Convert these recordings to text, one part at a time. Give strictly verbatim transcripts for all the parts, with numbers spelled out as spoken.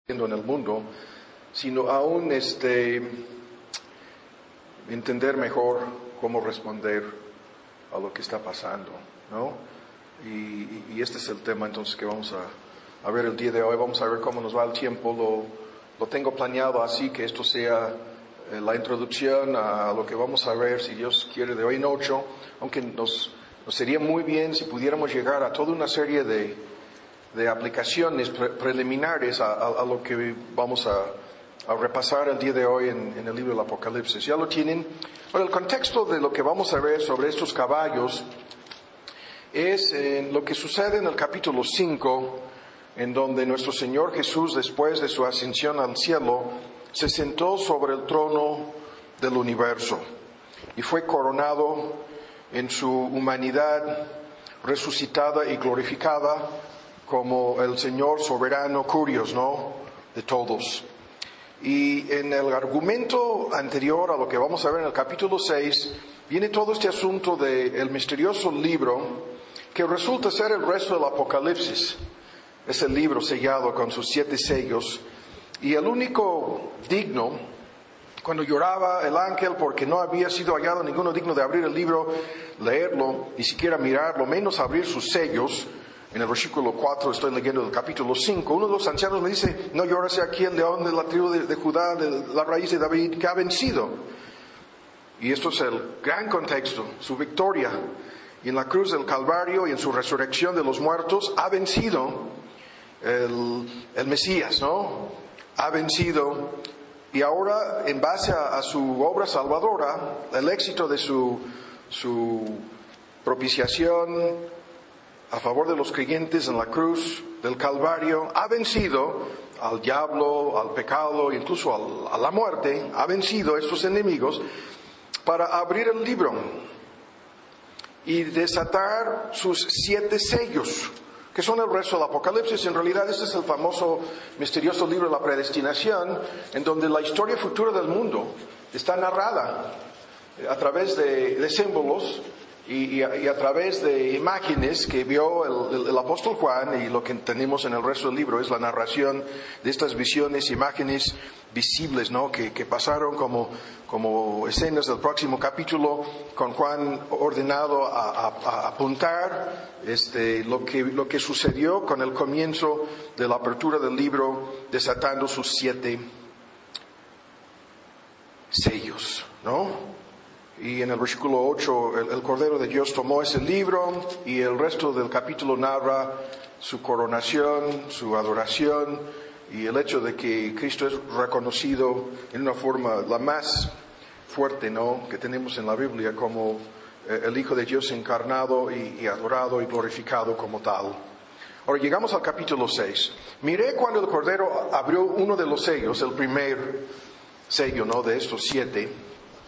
en el mundo, sino aún este, entender mejor cómo responder a lo que está pasando, ¿no? Y, y este es el tema entonces que vamos a, a ver el día de hoy. Vamos a ver cómo nos va el tiempo. Lo, lo tengo planeado así que esto sea eh, la introducción a lo que vamos a ver, si Dios quiere, de hoy en ocho, aunque nos, nos sería muy bien si pudiéramos llegar a toda una serie de de aplicaciones pre- preliminares a, a, a lo que vamos a, a repasar el día de hoy en, en el libro del Apocalipsis. ¿Ya lo tienen? Bueno, el contexto de lo que vamos a ver sobre estos caballos es en lo que sucede en el capítulo cinco, en donde nuestro Señor Jesús, después de su ascensión al cielo, se sentó sobre el trono del universo y fue coronado en su humanidad resucitada y glorificada como el Señor soberano, curios, ¿no?, de todos. Y en el argumento anterior a lo que vamos a ver en el capítulo seis, viene todo este asunto del misterioso libro que resulta ser el resto del Apocalipsis. Es el libro sellado con sus siete sellos. Y el único digno, cuando lloraba el ángel porque no había sido hallado ninguno digno de abrir el libro, leerlo, ni siquiera mirarlo, menos abrir sus sellos. En el versículo cuatro, estoy leyendo del capítulo cinco, uno de los ancianos me dice: no llores aquí el león de la tribu de, de Judá, de la raíz de David, que ha vencido. Y esto es el gran contexto, su victoria. Y en la cruz del Calvario y en su resurrección de los muertos, ha vencido el, el Mesías, ¿no? Ha vencido. Y ahora, en base a, a su obra salvadora, el éxito de su, su propiciación a favor de los creyentes en la cruz del Calvario, ha vencido al diablo, al pecado, incluso al, a la muerte, ha vencido a estos enemigos para abrir el libro y desatar sus siete sellos, que son el resto del Apocalipsis. En realidad este es el famoso, misterioso libro de la predestinación, en donde la historia futura del mundo está narrada a través de, de símbolos Y, y, a, y a través de imágenes que vio el, el, el apóstol Juan. Y lo que tenemos en el resto del libro es la narración de estas visiones, imágenes visibles, ¿no?, que, que pasaron como, como escenas del próximo capítulo, con Juan ordenado a, a, a apuntar este, lo, que, lo que sucedió con el comienzo de la apertura del libro, desatando sus siete sellos, ¿no? Y en el versículo ocho, el, el Cordero de Dios tomó ese libro, y el resto del capítulo narra su coronación, su adoración, y el hecho de que Cristo es reconocido en una forma la más fuerte, ¿no?, que tenemos en la Biblia, como eh, el Hijo de Dios encarnado y, y adorado y glorificado como tal. Ahora llegamos al capítulo seis. Miré cuando el Cordero abrió uno de los sellos, el primer sello, ¿no?, de estos siete.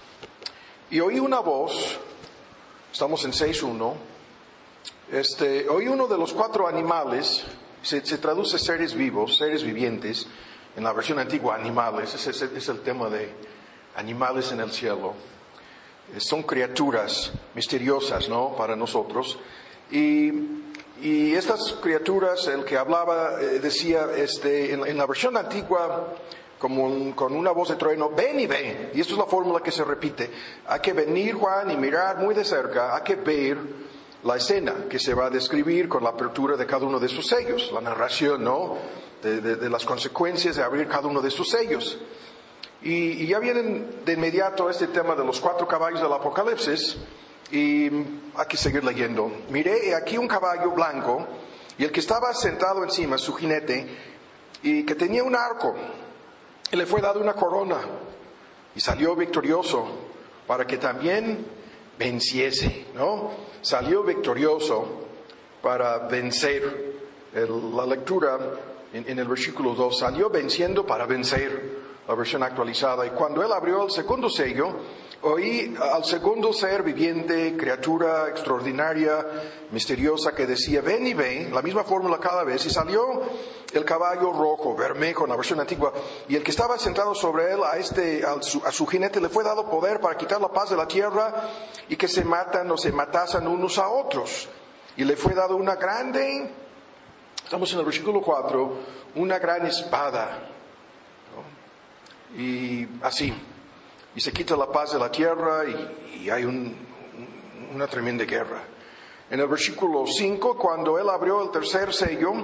Y oí una voz, estamos en seis uno, este, oí uno de los cuatro animales, se, se traduce seres vivos, seres vivientes, en la versión antigua animales, ese, ese es el tema de animales en el cielo. Son criaturas misteriosas, ¿no?, para nosotros. Y, y estas criaturas, el que hablaba, eh, decía, este, en, en la versión antigua, como un, con una voz de trueno: ven y ven. Y esto es la fórmula que se repite. Hay que venir, Juan, y mirar muy de cerca. Hay que ver la escena que se va a describir con la apertura de cada uno de estos sellos. La narración, ¿no?, de, de, de las consecuencias de abrir cada uno de estos sellos. Y, y ya vienen de inmediato este tema de los cuatro caballos del Apocalipsis. Y hay que seguir leyendo. Miré aquí un caballo blanco, y el que estaba sentado encima, su jinete, y que tenía un arco. Y le fue dado una corona, y salió victorioso para que también venciese, ¿no? Salió victorioso para vencer. El, la lectura en, en el versículo dos, salió venciendo para vencer, la versión actualizada. Y cuando él abrió el segundo sello, oí al segundo ser viviente, criatura extraordinaria, misteriosa, que decía: ven y ven, la misma fórmula cada vez. Y salió el caballo rojo, bermejo en la versión antigua, y el que estaba sentado sobre él, a este, a su, a su jinete, le fue dado poder para quitar la paz de la tierra, y que se matan o se matasen unos a otros. Y le fue dado una grande Estamos en el versículo cuatro, una gran espada, ¿no? Y así, y se quita la paz de la tierra y, y hay un, una tremenda guerra. En el versículo cinco, cuando él abrió el tercer sello,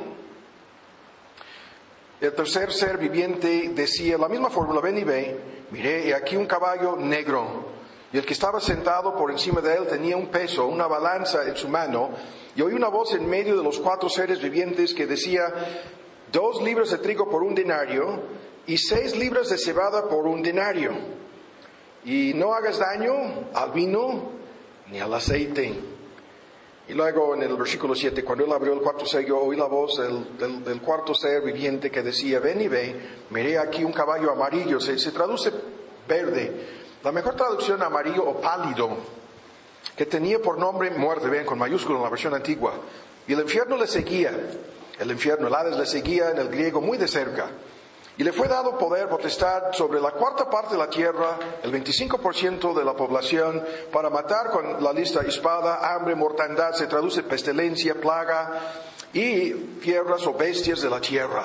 el tercer ser viviente decía la misma fórmula, ven y ve, miré, y aquí un caballo negro, y el que estaba sentado por encima de él tenía un peso, una balanza en su mano, y oí una voz en medio de los cuatro seres vivientes que decía, dos libras de trigo por un denario, y seis libras de cebada por un denario, y no hagas daño al vino ni al aceite. Y luego en el versículo siete, cuando él abrió el cuarto sello, oí la voz del, del, del cuarto ser viviente que decía, ven y ve, miré aquí un caballo amarillo, se, se traduce verde, la mejor traducción amarillo o pálido, que tenía por nombre muerte, ven, con mayúscula en la versión antigua, y el infierno le seguía, el infierno, el Hades le seguía en el griego muy de cerca, y le fue dado poder, potestad sobre la cuarta parte de la tierra, el veinticinco por ciento de la población, para matar con la lista espada, hambre, mortandad, se traduce pestilencia, plaga, y fieras o bestias de la tierra.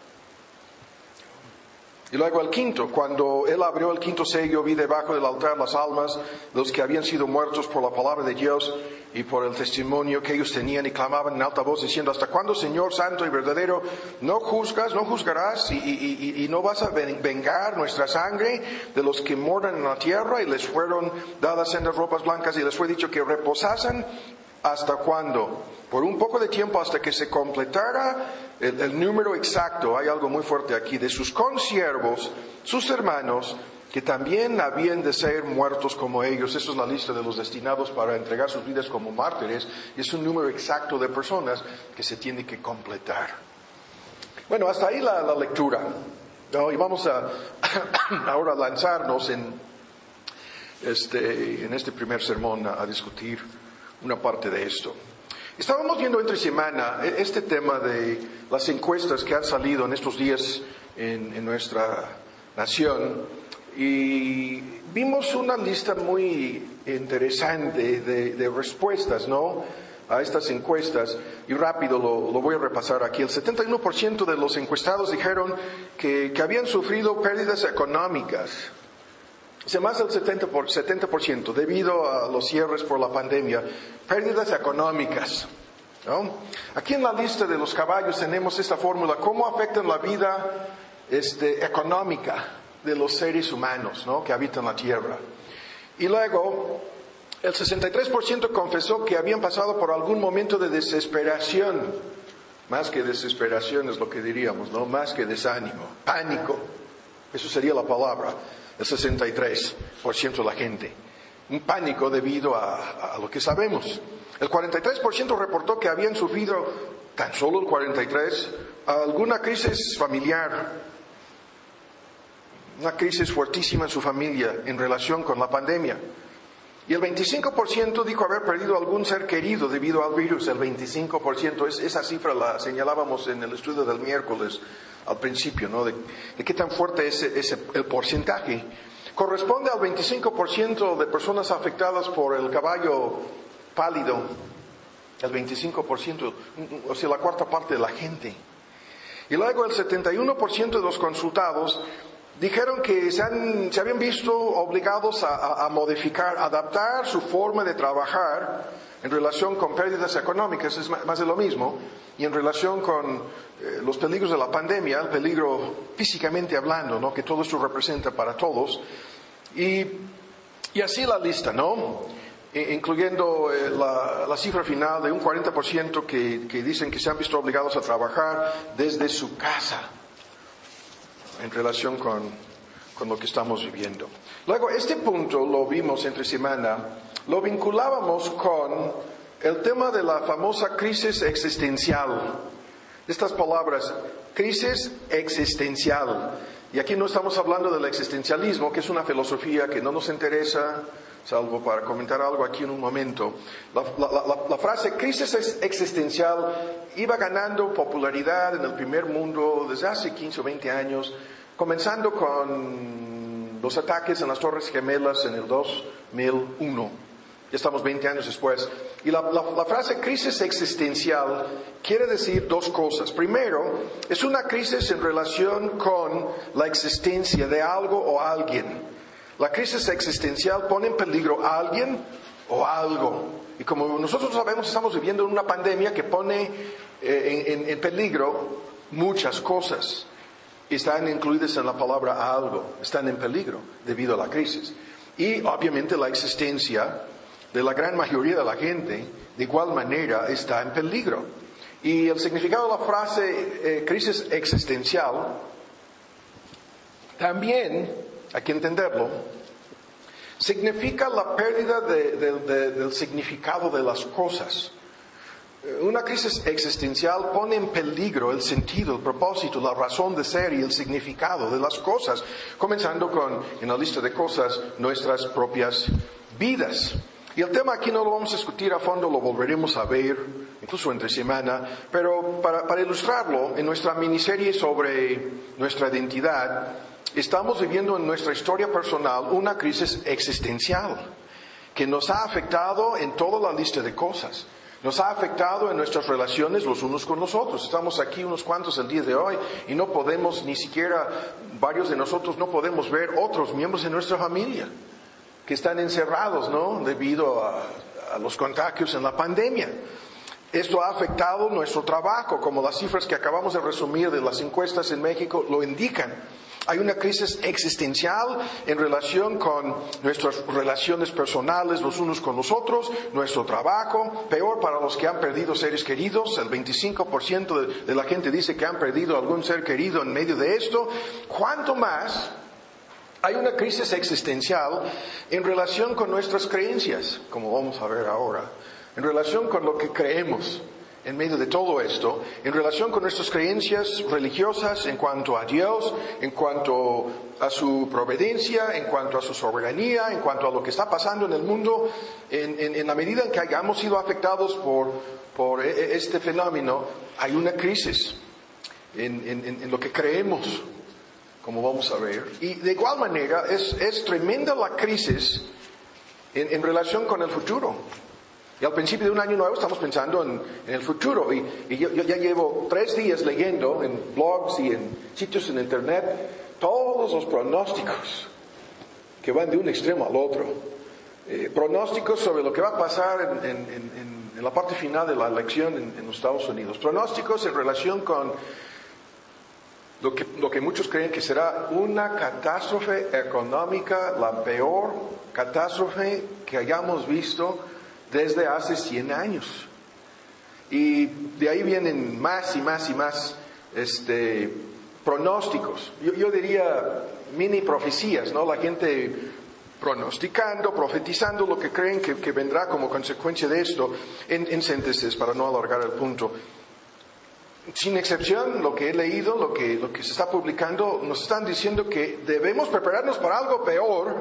Y luego el quinto, cuando él abrió el quinto sello, vi debajo del altar las almas de los que habían sido muertos por la palabra de Dios y por el testimonio que ellos tenían, y clamaban en alta voz diciendo, ¿hasta cuándo, Señor santo y verdadero, no juzgas, no juzgarás y, y, y, y no vas a vengar nuestra sangre de los que moran en la tierra? Y les fueron dadas sendas ropas blancas y les fue dicho que reposasen hasta cuándo, por un poco de tiempo, hasta que se completara el, el número exacto, hay algo muy fuerte aquí, de sus consiervos, sus hermanos, que también habían de ser muertos como ellos. Esa es la lista de los destinados para entregar sus vidas como mártires, y es un número exacto de personas que se tiene que completar. Bueno, hasta ahí la, la lectura, ¿no? Y vamos a ahora lanzarnos en este, en este primer sermón a, a discutir una parte de esto. Estábamos viendo entre semana este tema de las encuestas que han salido en estos días en, en nuestra nación, y vimos una lista muy interesante de, de respuestas, ¿no?, a estas encuestas, y rápido lo, lo voy a repasar aquí. El setenta y uno por ciento de los encuestados dijeron que, que habían sufrido pérdidas económicas. O sea, más del setenta por ciento debido a los cierres por la pandemia, pérdidas económicas, ¿no? Aquí en la lista de los caballos tenemos esta fórmula, cómo afectan la vida este, económica de los seres humanos, ¿no?, que habitan la tierra. Y luego, el sesenta y tres por ciento confesó que habían pasado por algún momento de desesperación, más que desesperación es lo que diríamos, ¿no?, más que desánimo, pánico, eso sería la palabra. El sesenta y tres por ciento de la gente, un pánico debido a, a lo que sabemos. El cuarenta y tres por ciento reportó que habían sufrido, tan solo el cuarenta y tres por ciento, alguna crisis familiar, una crisis fuertísima en su familia en relación con la pandemia. Y el veinticinco por ciento dijo haber perdido algún ser querido debido al virus. El veinticinco por ciento, es, esa cifra la señalábamos en el estudio del miércoles al principio, ¿no?, de, de qué tan fuerte es ese, el porcentaje. Corresponde al veinticinco por ciento de personas afectadas por el caballo pálido, el veinticinco por ciento, o sea, la cuarta parte de la gente. Y luego el setenta y uno por ciento de los consultados dijeron que se, han, se habían visto obligados a, a, a modificar, adaptar su forma de trabajar en relación con pérdidas económicas, es más de lo mismo, y en relación con eh, los peligros de la pandemia, el peligro físicamente hablando, ¿no?, que todo esto representa para todos, y, y así la lista, ¿no?, e, incluyendo eh, la, la cifra final de un cuarenta por ciento que, que dicen que se han visto obligados a trabajar desde su casa, en relación con, con lo que estamos viviendo. Luego, este punto lo vimos entre semana, lo vinculábamos con el tema de la famosa crisis existencial. Estas palabras, crisis existencial. Y aquí no estamos hablando del existencialismo, que es una filosofía que no nos interesa, salvo para comentar algo aquí en un momento. La, la, la, la frase crisis existencial iba ganando popularidad en el primer mundo desde hace quince o veinte años, comenzando con los ataques en las Torres Gemelas en el dos mil uno. Ya estamos veinte años después. Y la, la, la frase crisis existencial quiere decir dos cosas. Primero, es una crisis en relación con la existencia de algo o alguien. La crisis existencial pone en peligro a alguien o algo. Y como nosotros sabemos, estamos viviendo en una pandemia que pone eh, en, en, en peligro muchas cosas. Están incluidas en la palabra algo, están en peligro debido a la crisis. Y obviamente la existencia de la gran mayoría de la gente, de igual manera, está en peligro. Y el significado de la frase eh, crisis existencial, también, hay que entenderlo, significa la pérdida de, de, de, del significado de las cosas. Una crisis existencial pone en peligro el sentido, el propósito, la razón de ser y el significado de las cosas, comenzando con, en la lista de cosas, nuestras propias vidas. Y el tema aquí no lo vamos a discutir a fondo, lo volveremos a ver, incluso entre semana, pero para, para ilustrarlo, en nuestra miniserie sobre nuestra identidad, estamos viviendo en nuestra historia personal una crisis existencial que nos ha afectado en toda la lista de cosas. Nos ha afectado en nuestras relaciones los unos con los otros. Estamos aquí unos cuantos el día de hoy y no podemos, ni siquiera varios de nosotros no podemos ver otros miembros de nuestra familia que están encerrados, ¿no? Debido a, a los contagios en la pandemia. Esto ha afectado nuestro trabajo, como las cifras que acabamos de resumir de las encuestas en México lo indican. Hay una crisis existencial en relación con nuestras relaciones personales los unos con los otros, nuestro trabajo, peor para los que han perdido seres queridos, el veinticinco por ciento de, de la gente dice que han perdido algún ser querido en medio de esto. ¿Cuánto más hay una crisis existencial en relación con nuestras creencias, como vamos a ver ahora, en relación con lo que creemos? En medio de todo esto, en relación con nuestras creencias religiosas en cuanto a Dios, en cuanto a su providencia, en cuanto a su soberanía, en cuanto a lo que está pasando en el mundo, en, en, en la medida en que hayamos sido afectados por, por este fenómeno, hay una crisis en, en, en lo que creemos, como vamos a ver. Y de igual manera, es, es tremenda la crisis en, en relación con el futuro. Y al principio de un año nuevo estamos pensando en, en el futuro. Y, y yo, yo ya llevo tres días leyendo en blogs y en sitios en internet todos los pronósticos que van de un extremo al otro. Eh, pronósticos sobre lo que va a pasar en, en, en, en la parte final de la elección en, en los Estados Unidos. Pronósticos en relación con lo que, lo que muchos creen que será una catástrofe económica, la peor catástrofe que hayamos visto desde hace cien años. Y de ahí vienen más y más y más este, pronósticos. Yo, yo diría mini profecías, ¿no? La gente pronosticando, profetizando lo que creen que, que vendrá como consecuencia de esto, en, en síntesis, para no alargar el punto. Sin excepción, lo que he leído, lo que, lo que se está publicando, nos están diciendo que debemos prepararnos para algo peor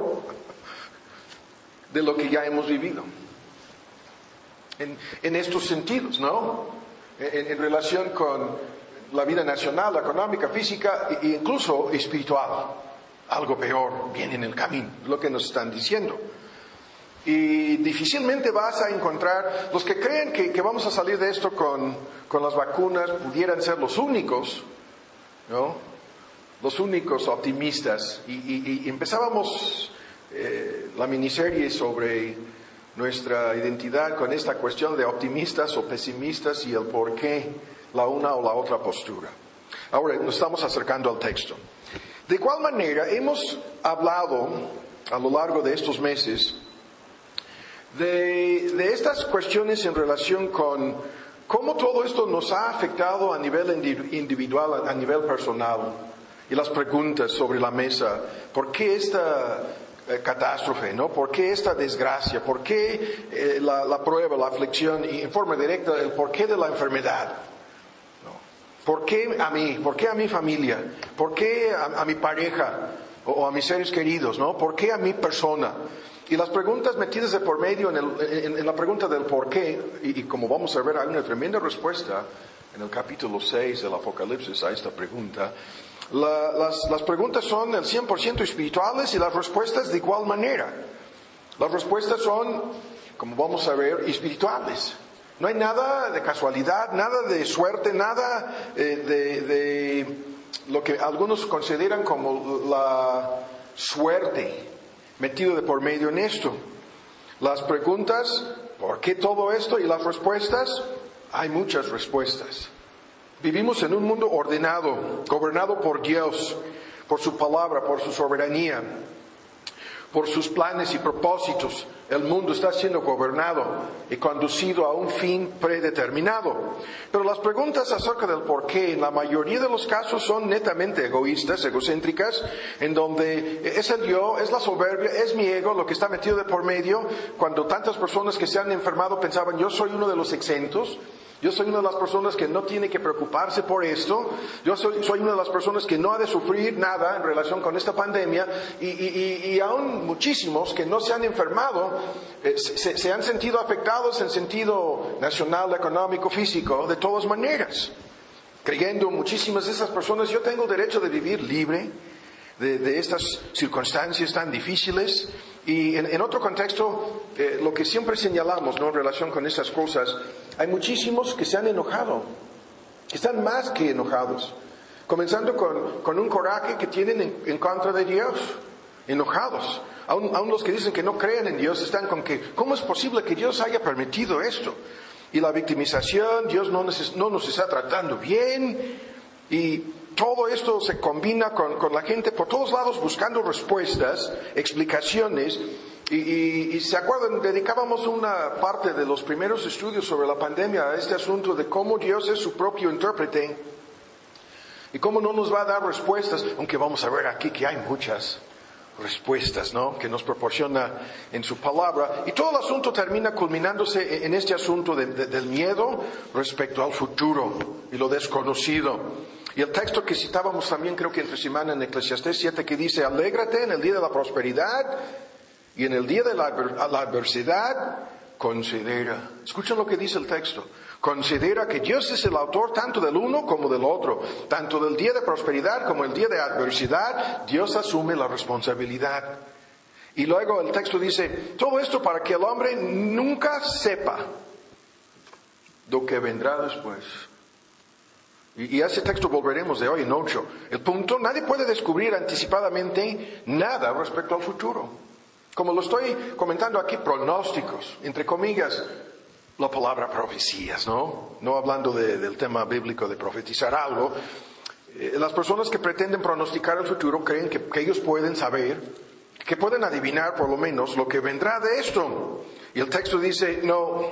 de lo que ya hemos vivido. En, en estos sentidos, ¿no? En, en relación con la vida nacional, económica, física e incluso espiritual. Algo peor viene en el camino, lo que nos están diciendo. Y difícilmente vas a encontrar, los que creen que, que vamos a salir de esto con, con las vacunas, pudieran ser los únicos, ¿no? Los únicos optimistas. Y, y, y empezábamos eh, la miniserie sobre nuestra identidad con esta cuestión de optimistas o pesimistas y el por qué la una o la otra postura. Ahora nos estamos acercando al texto. De igual manera, hemos hablado a lo largo de estos meses de, de estas cuestiones en relación con cómo todo esto nos ha afectado a nivel individual, a nivel personal, y las preguntas sobre la mesa. ¿Por qué esta catástrofe, ¿no? ¿Por qué esta desgracia? ¿Por qué eh, la, la prueba, la aflicción y en forma directa el porqué de la enfermedad? ¿No? ¿Por qué a mí? ¿Por qué a mi familia? ¿Por qué a, a mi pareja o, o a mis seres queridos? ¿No? ¿Por qué a mi persona? Y las preguntas metidas de por medio en, el, en, en la pregunta del por qué, y, y como vamos a ver hay una tremenda respuesta en el capítulo seis del Apocalipsis a esta pregunta. La, las, las preguntas son el cien por ciento espirituales y las respuestas de igual manera. Las respuestas son como vamos a ver, espirituales. No hay nada de casualidad, nada de suerte, nada eh, de, de lo que algunos consideran como la suerte metido de por medio en esto. Las preguntas, ¿por qué todo esto? Y las respuestas, hay muchas respuestas. Vivimos en un mundo ordenado, gobernado por Dios, por su palabra, por su soberanía, por sus planes y propósitos. El mundo está siendo gobernado y conducido a un fin predeterminado. Pero las preguntas acerca del por qué, en la mayoría de los casos, son netamente egoístas, egocéntricas, en donde es el yo, es la soberbia, es mi ego lo que está metido de por medio. Cuando tantas personas que se han enfermado pensaban, yo soy uno de los exentos, yo soy una de las personas que no tiene que preocuparse por esto. Yo soy, soy una de las personas que no ha de sufrir nada en relación con esta pandemia. Y, y, y, y aún muchísimos que no se han enfermado, eh, se, se han sentido afectados en sentido nacional, económico, físico, de todas maneras. Creyendo muchísimas de esas personas, yo tengo el derecho de vivir libre de, de estas circunstancias tan difíciles. Y en, en otro contexto, eh, lo que siempre señalamos, ¿no?, en relación con estas cosas, hay muchísimos que se han enojado, que están más que enojados, comenzando con, con un coraje que tienen en, en contra de Dios, enojados. Aún, aún los que dicen que no creen en Dios están con que, ¿cómo es posible que Dios haya permitido esto? Y la victimización, Dios no, neces- no nos está tratando bien, y todo esto se combina con, con la gente por todos lados buscando respuestas, explicaciones. Y, y, y se acuerdan, dedicábamos una parte de los primeros estudios sobre la pandemia a este asunto de cómo Dios es su propio intérprete y cómo no nos va a dar respuestas, aunque vamos a ver aquí que hay muchas respuestas, ¿no?, que nos proporciona en su palabra. Y todo el asunto termina culminándose en este asunto de, de, del miedo respecto al futuro y lo desconocido. Y el texto que citábamos también, creo que entre semana, en Eclesiastés siete, que dice, alégrate en el día de la prosperidad y en el día de la, la adversidad, considera. Escuchen lo que dice el texto. Considera que Dios es el autor tanto del uno como del otro. Tanto del día de prosperidad como el día de adversidad, Dios asume la responsabilidad. Y luego el texto dice, todo esto para que el hombre nunca sepa lo que vendrá después. Y a ese texto volveremos de hoy en ocho. El punto, nadie puede descubrir anticipadamente nada respecto al futuro. Como lo estoy comentando aquí, pronósticos, entre comillas, la palabra profecías, ¿no? No hablando de, del tema bíblico de profetizar algo. Eh, las personas que pretenden pronosticar el futuro creen que, que ellos pueden saber, que pueden adivinar por lo menos lo que vendrá de esto. Y el texto dice, no,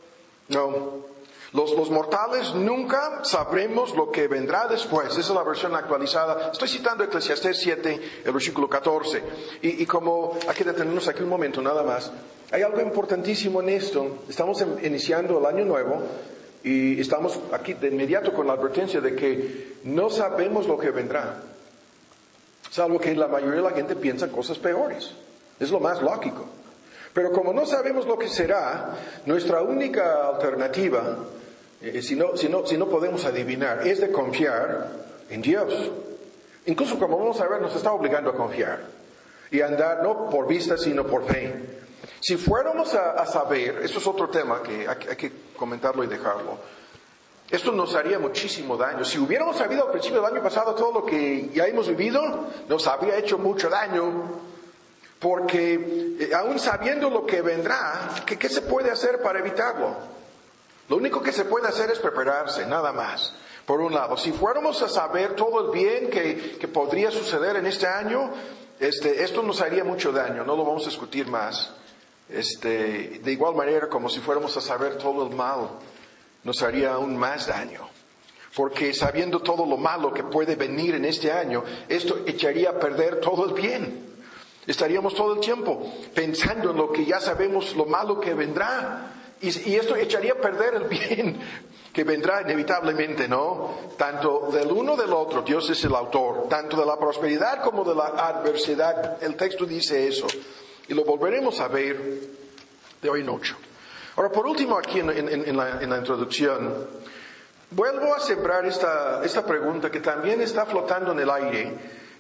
no. Los, los mortales nunca sabremos lo que vendrá después. Esa es la versión actualizada. Estoy citando Eclesiastés siete, el versículo catorce. Y, y como hay que detenernos aquí un momento nada más, hay algo importantísimo en esto. Estamos en, iniciando el año nuevo y estamos aquí de inmediato con la advertencia de que no sabemos lo que vendrá. Salvo que la mayoría de la gente piensa cosas peores. Es lo más lógico. Pero como no sabemos lo que será, nuestra única alternativa, eh, si, no, si, no, si no podemos adivinar, es de confiar en Dios. Incluso como vamos a ver, nos está obligando a confiar y a andar no por vista, sino por fe. Si fuéramos a, a saber, esto es otro tema que hay, hay que comentarlo y dejarlo, esto nos haría muchísimo daño. Si hubiéramos sabido al principio del año pasado todo lo que ya hemos vivido, nos habría hecho mucho daño. Porque eh, aún sabiendo lo que vendrá, ¿qué, ¿qué se puede hacer para evitarlo? Lo único que se puede hacer es prepararse, nada más. Por un lado, si fuéramos a saber todo el bien que, que podría suceder en este año, este, esto nos haría mucho daño, no lo vamos a discutir más. Este, de igual manera, como si fuéramos a saber todo el mal, nos haría aún más daño. Porque sabiendo todo lo malo que puede venir en este año, esto echaría a perder todo el bien. Estaríamos todo el tiempo pensando en lo que ya sabemos, lo malo que vendrá. Y, y esto echaría a perder el bien que vendrá inevitablemente, ¿no? Tanto del uno del otro, Dios es el autor, tanto de la prosperidad como de la adversidad. El texto dice eso. Y lo volveremos a ver de hoy en ocho. Ahora, por último, aquí en, en, en, la, en la introducción, vuelvo a sembrar esta, esta pregunta que también está flotando en el aire.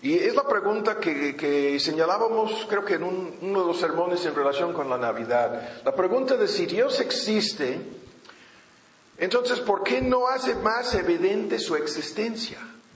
Y es la pregunta que, que señalábamos, creo que en un, uno de los sermones en relación con la Navidad. La pregunta de si Dios existe, entonces, ¿por qué no hace más evidente su existencia?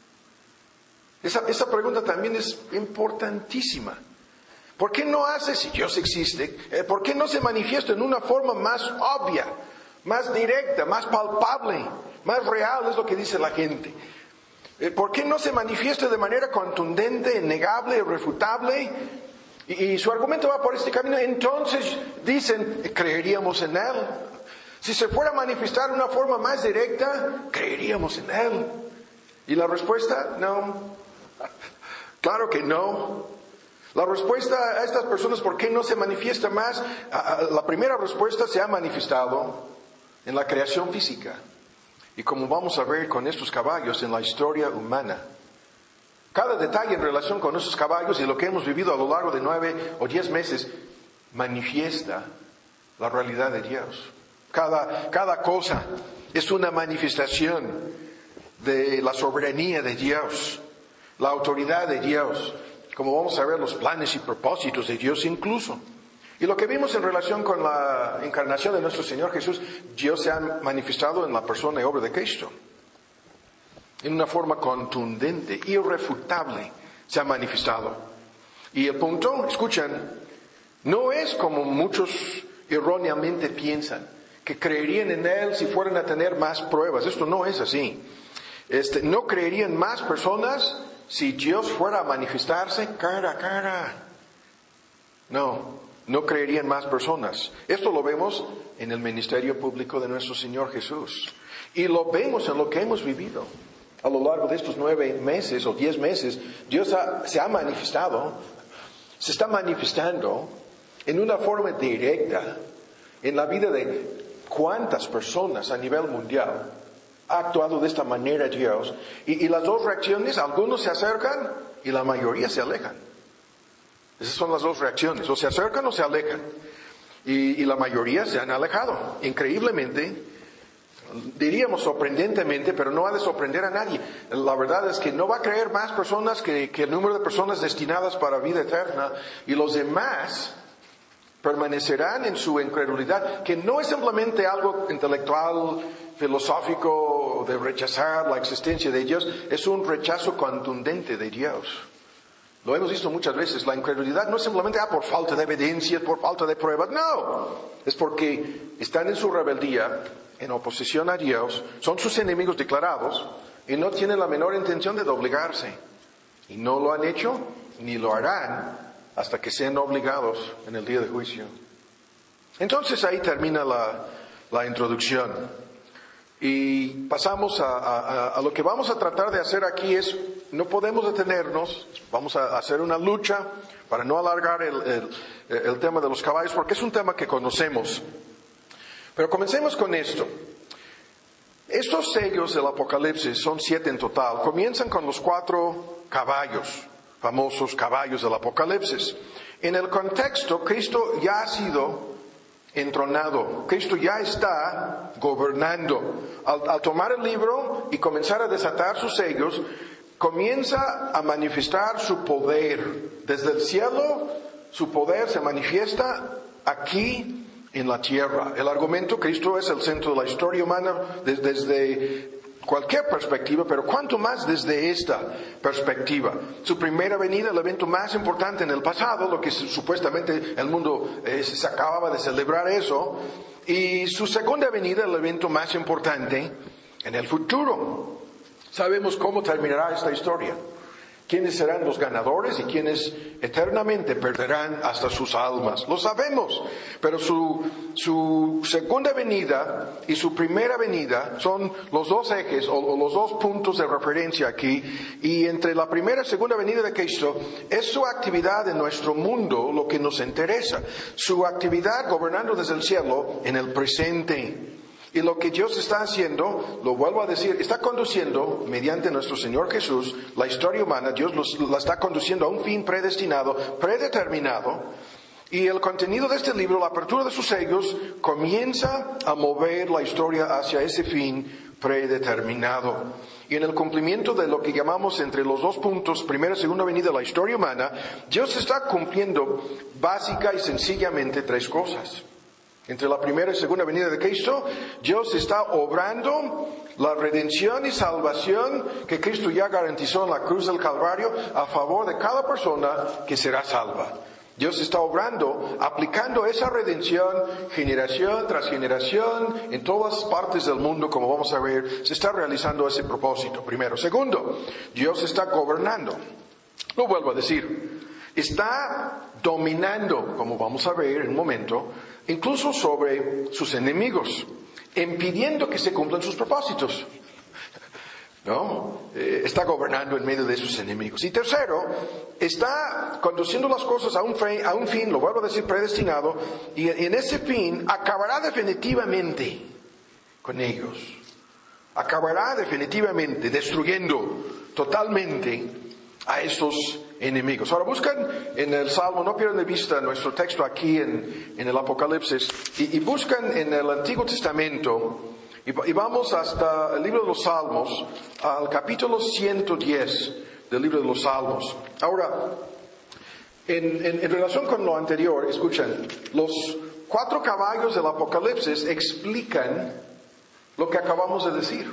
Esa, esa pregunta también es importantísima. ¿Por qué no hace, si Dios existe, eh, por qué no se manifiesta en una forma más obvia, más directa, más palpable, más real, es lo que dice la gente? ¿Por qué no se manifiesta de manera contundente, innegable, irrefutable? Y, y su argumento va por este camino. Entonces dicen, creeríamos en Él. Si se fuera a manifestar de una forma más directa, creeríamos en Él. Y la respuesta, no. Claro que no. La respuesta a estas personas, ¿por qué no se manifiesta más? La primera respuesta se ha manifestado en la creación física. Y como vamos a ver con estos caballos en la historia humana, cada detalle en relación con esos caballos y lo que hemos vivido a lo largo de nueve o diez meses manifiesta la realidad de Dios. Cada, cada cosa es una manifestación de la soberanía de Dios, la autoridad de Dios, como vamos a ver los planes y propósitos de Dios incluso. Y lo que vimos en relación con la encarnación de nuestro Señor Jesús, Dios se ha manifestado en la persona y obra de Cristo. En una forma contundente, irrefutable, se ha manifestado. Y el punto, escuchan, no es como muchos erróneamente piensan, que creerían en Él si fueran a tener más pruebas. Esto no es así. Este, no creerían más personas si Dios fuera a manifestarse cara a cara. No. No creerían más personas. Esto lo vemos en el ministerio público de nuestro Señor Jesús. Y lo vemos en lo que hemos vivido. A lo largo de estos nueve meses o diez meses, Dios ha, se ha manifestado, se está manifestando en una forma directa en la vida de cuántas personas a nivel mundial ha actuado de esta manera Dios. Y, y las dos reacciones, algunos se acercan y la mayoría se alejan. Esas son las dos reacciones, o se acercan o se alejan. Y, y la mayoría se han alejado. Increíblemente, diríamos sorprendentemente, pero no ha de sorprender a nadie. La verdad es que no va a creer más personas que, que el número de personas destinadas para vida eterna. Y los demás permanecerán en su incredulidad, que no es simplemente algo intelectual, filosófico, de rechazar la existencia de Dios. Es un rechazo contundente de Dios. Lo hemos visto muchas veces, la incredulidad no es simplemente ah, por falta de evidencias, por falta de pruebas, no, es porque están en su rebeldía, en oposición a Dios, son sus enemigos declarados y no tienen la menor intención de doblegarse. Y no lo han hecho, ni lo harán, hasta que sean obligados en el día de juicio. Entonces ahí termina la, la introducción. Y pasamos a, a, a lo que vamos a tratar de hacer aquí es, no podemos detenernos, vamos a hacer una lucha para no alargar el, el, el tema de los caballos, porque es un tema que conocemos. Pero comencemos con esto. Estos sellos del Apocalipsis, son siete en total, comienzan con los cuatro caballos, famosos caballos del Apocalipsis. En el contexto, Cristo ya ha sido entronado. Cristo ya está gobernando. Al, al tomar el libro y comenzar a desatar sus sellos, comienza a manifestar su poder. Desde el cielo, su poder se manifiesta aquí en la tierra. El argumento, Cristo es el centro de la historia humana desde, desde cualquier perspectiva, pero cuanto más desde esta perspectiva. Su primera venida, el evento más importante en el pasado, lo que supuestamente el mundo eh, se acababa de celebrar eso, y su segunda venida, el evento más importante en el futuro. Sabemos cómo terminará esta historia. ¿Quiénes serán los ganadores y quiénes eternamente perderán hasta sus almas? Lo sabemos, pero su, su segunda venida y su primera venida son los dos ejes o, o los dos puntos de referencia aquí. Y entre la primera y segunda venida de Cristo es su actividad en nuestro mundo lo que nos interesa. Su actividad gobernando desde el cielo en el presente. Y lo que Dios está haciendo, lo vuelvo a decir, está conduciendo, mediante nuestro Señor Jesús, la historia humana. Dios los, la está conduciendo a un fin predestinado, predeterminado. Y el contenido de este libro, la apertura de sus sellos, comienza a mover la historia hacia ese fin predeterminado. y en el cumplimiento de lo que llamamos entre los dos puntos, primera y segunda venida de la historia humana, Dios está cumpliendo básica y sencillamente tres cosas. Entre la primera y segunda venida de Cristo, Dios está obrando la redención y salvación que Cristo ya garantizó en la cruz del Calvario a favor de cada persona que será salva. Dios está obrando, aplicando esa redención generación tras generación en todas partes del mundo, como vamos a ver, se está realizando ese propósito, primero. Segundo, Dios está gobernando. Lo vuelvo a decir, está dominando, como vamos a ver en un momento, incluso sobre sus enemigos, impidiendo que se cumplan sus propósitos. ¿No? Eh, está gobernando en medio de sus enemigos. Y tercero, está conduciendo las cosas a un fin, a un fin, lo vuelvo a decir, predestinado, y en ese fin acabará definitivamente con ellos. Acabará definitivamente destruyendo totalmente a estos enemigos. Ahora buscan en el Salmo, no pierdan de vista nuestro texto aquí en, en el Apocalipsis, y, y buscan en el Antiguo Testamento, y vamos hasta el libro de los Salmos, al capítulo ciento diez del libro de los Salmos. Ahora, en, en, en relación con lo anterior, escuchen, los cuatro caballos del Apocalipsis explican lo que acabamos de decir.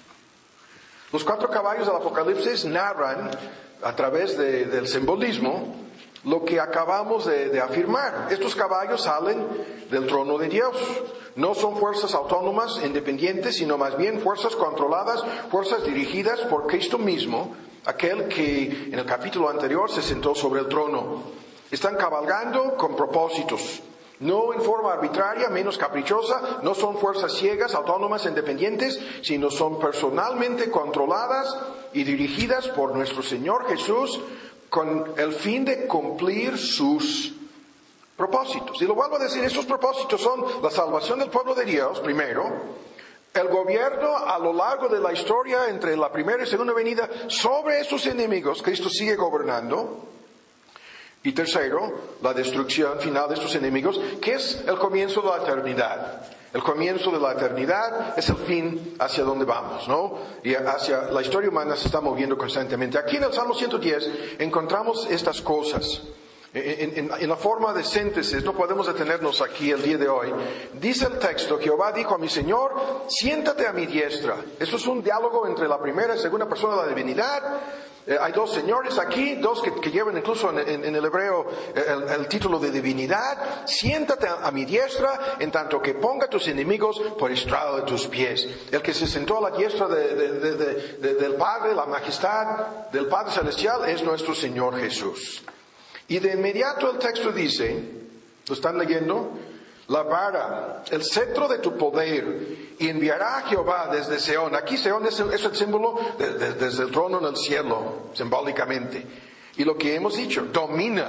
Los cuatro caballos del Apocalipsis narran, a través de, del simbolismo, lo que acabamos de, de afirmar. Estos caballos salen del trono de Dios. No son fuerzas autónomas, independientes, sino más bien fuerzas controladas, fuerzas dirigidas por Cristo mismo, aquel que en el capítulo anterior se sentó sobre el trono. Están cabalgando con propósitos, no en forma arbitraria, menos caprichosa, no son fuerzas ciegas, autónomas, independientes, sino son personalmente controladas y dirigidas por nuestro Señor Jesús, con el fin de cumplir sus propósitos. Y lo vuelvo a decir, esos propósitos son la salvación del pueblo de Dios, primero, el gobierno a lo largo de la historia entre la primera y segunda venida sobre esos enemigos, Cristo sigue gobernando, y tercero, la destrucción final de estos enemigos, que es el comienzo de la eternidad. El comienzo de la eternidad es el fin hacia donde vamos, ¿no? Y hacia la historia humana se está moviendo constantemente. Aquí en el Salmo ciento diez encontramos estas cosas. En, en, en la forma de síntesis, no podemos detenernos aquí el día de hoy. Dice el texto, Jehová dijo a mi Señor, siéntate a mi diestra. Eso es un diálogo entre la primera y segunda persona de la divinidad. Eh, hay dos señores aquí, dos que, que llevan incluso en, en, en el hebreo el, el título de divinidad. Siéntate a, a mi diestra, en tanto que ponga a tus enemigos por estrado de tus pies. El que se sentó a la diestra de, de, de, de, de, del Padre, la majestad del Padre Celestial, es nuestro Señor Jesús. Y de inmediato el texto dice, ¿lo están leyendo? La vara, el cetro de tu poder, y enviará a Jehová desde Seón. Aquí Seón es el, es el símbolo de, de, desde el trono en el cielo, simbólicamente. Y lo que hemos dicho, domina,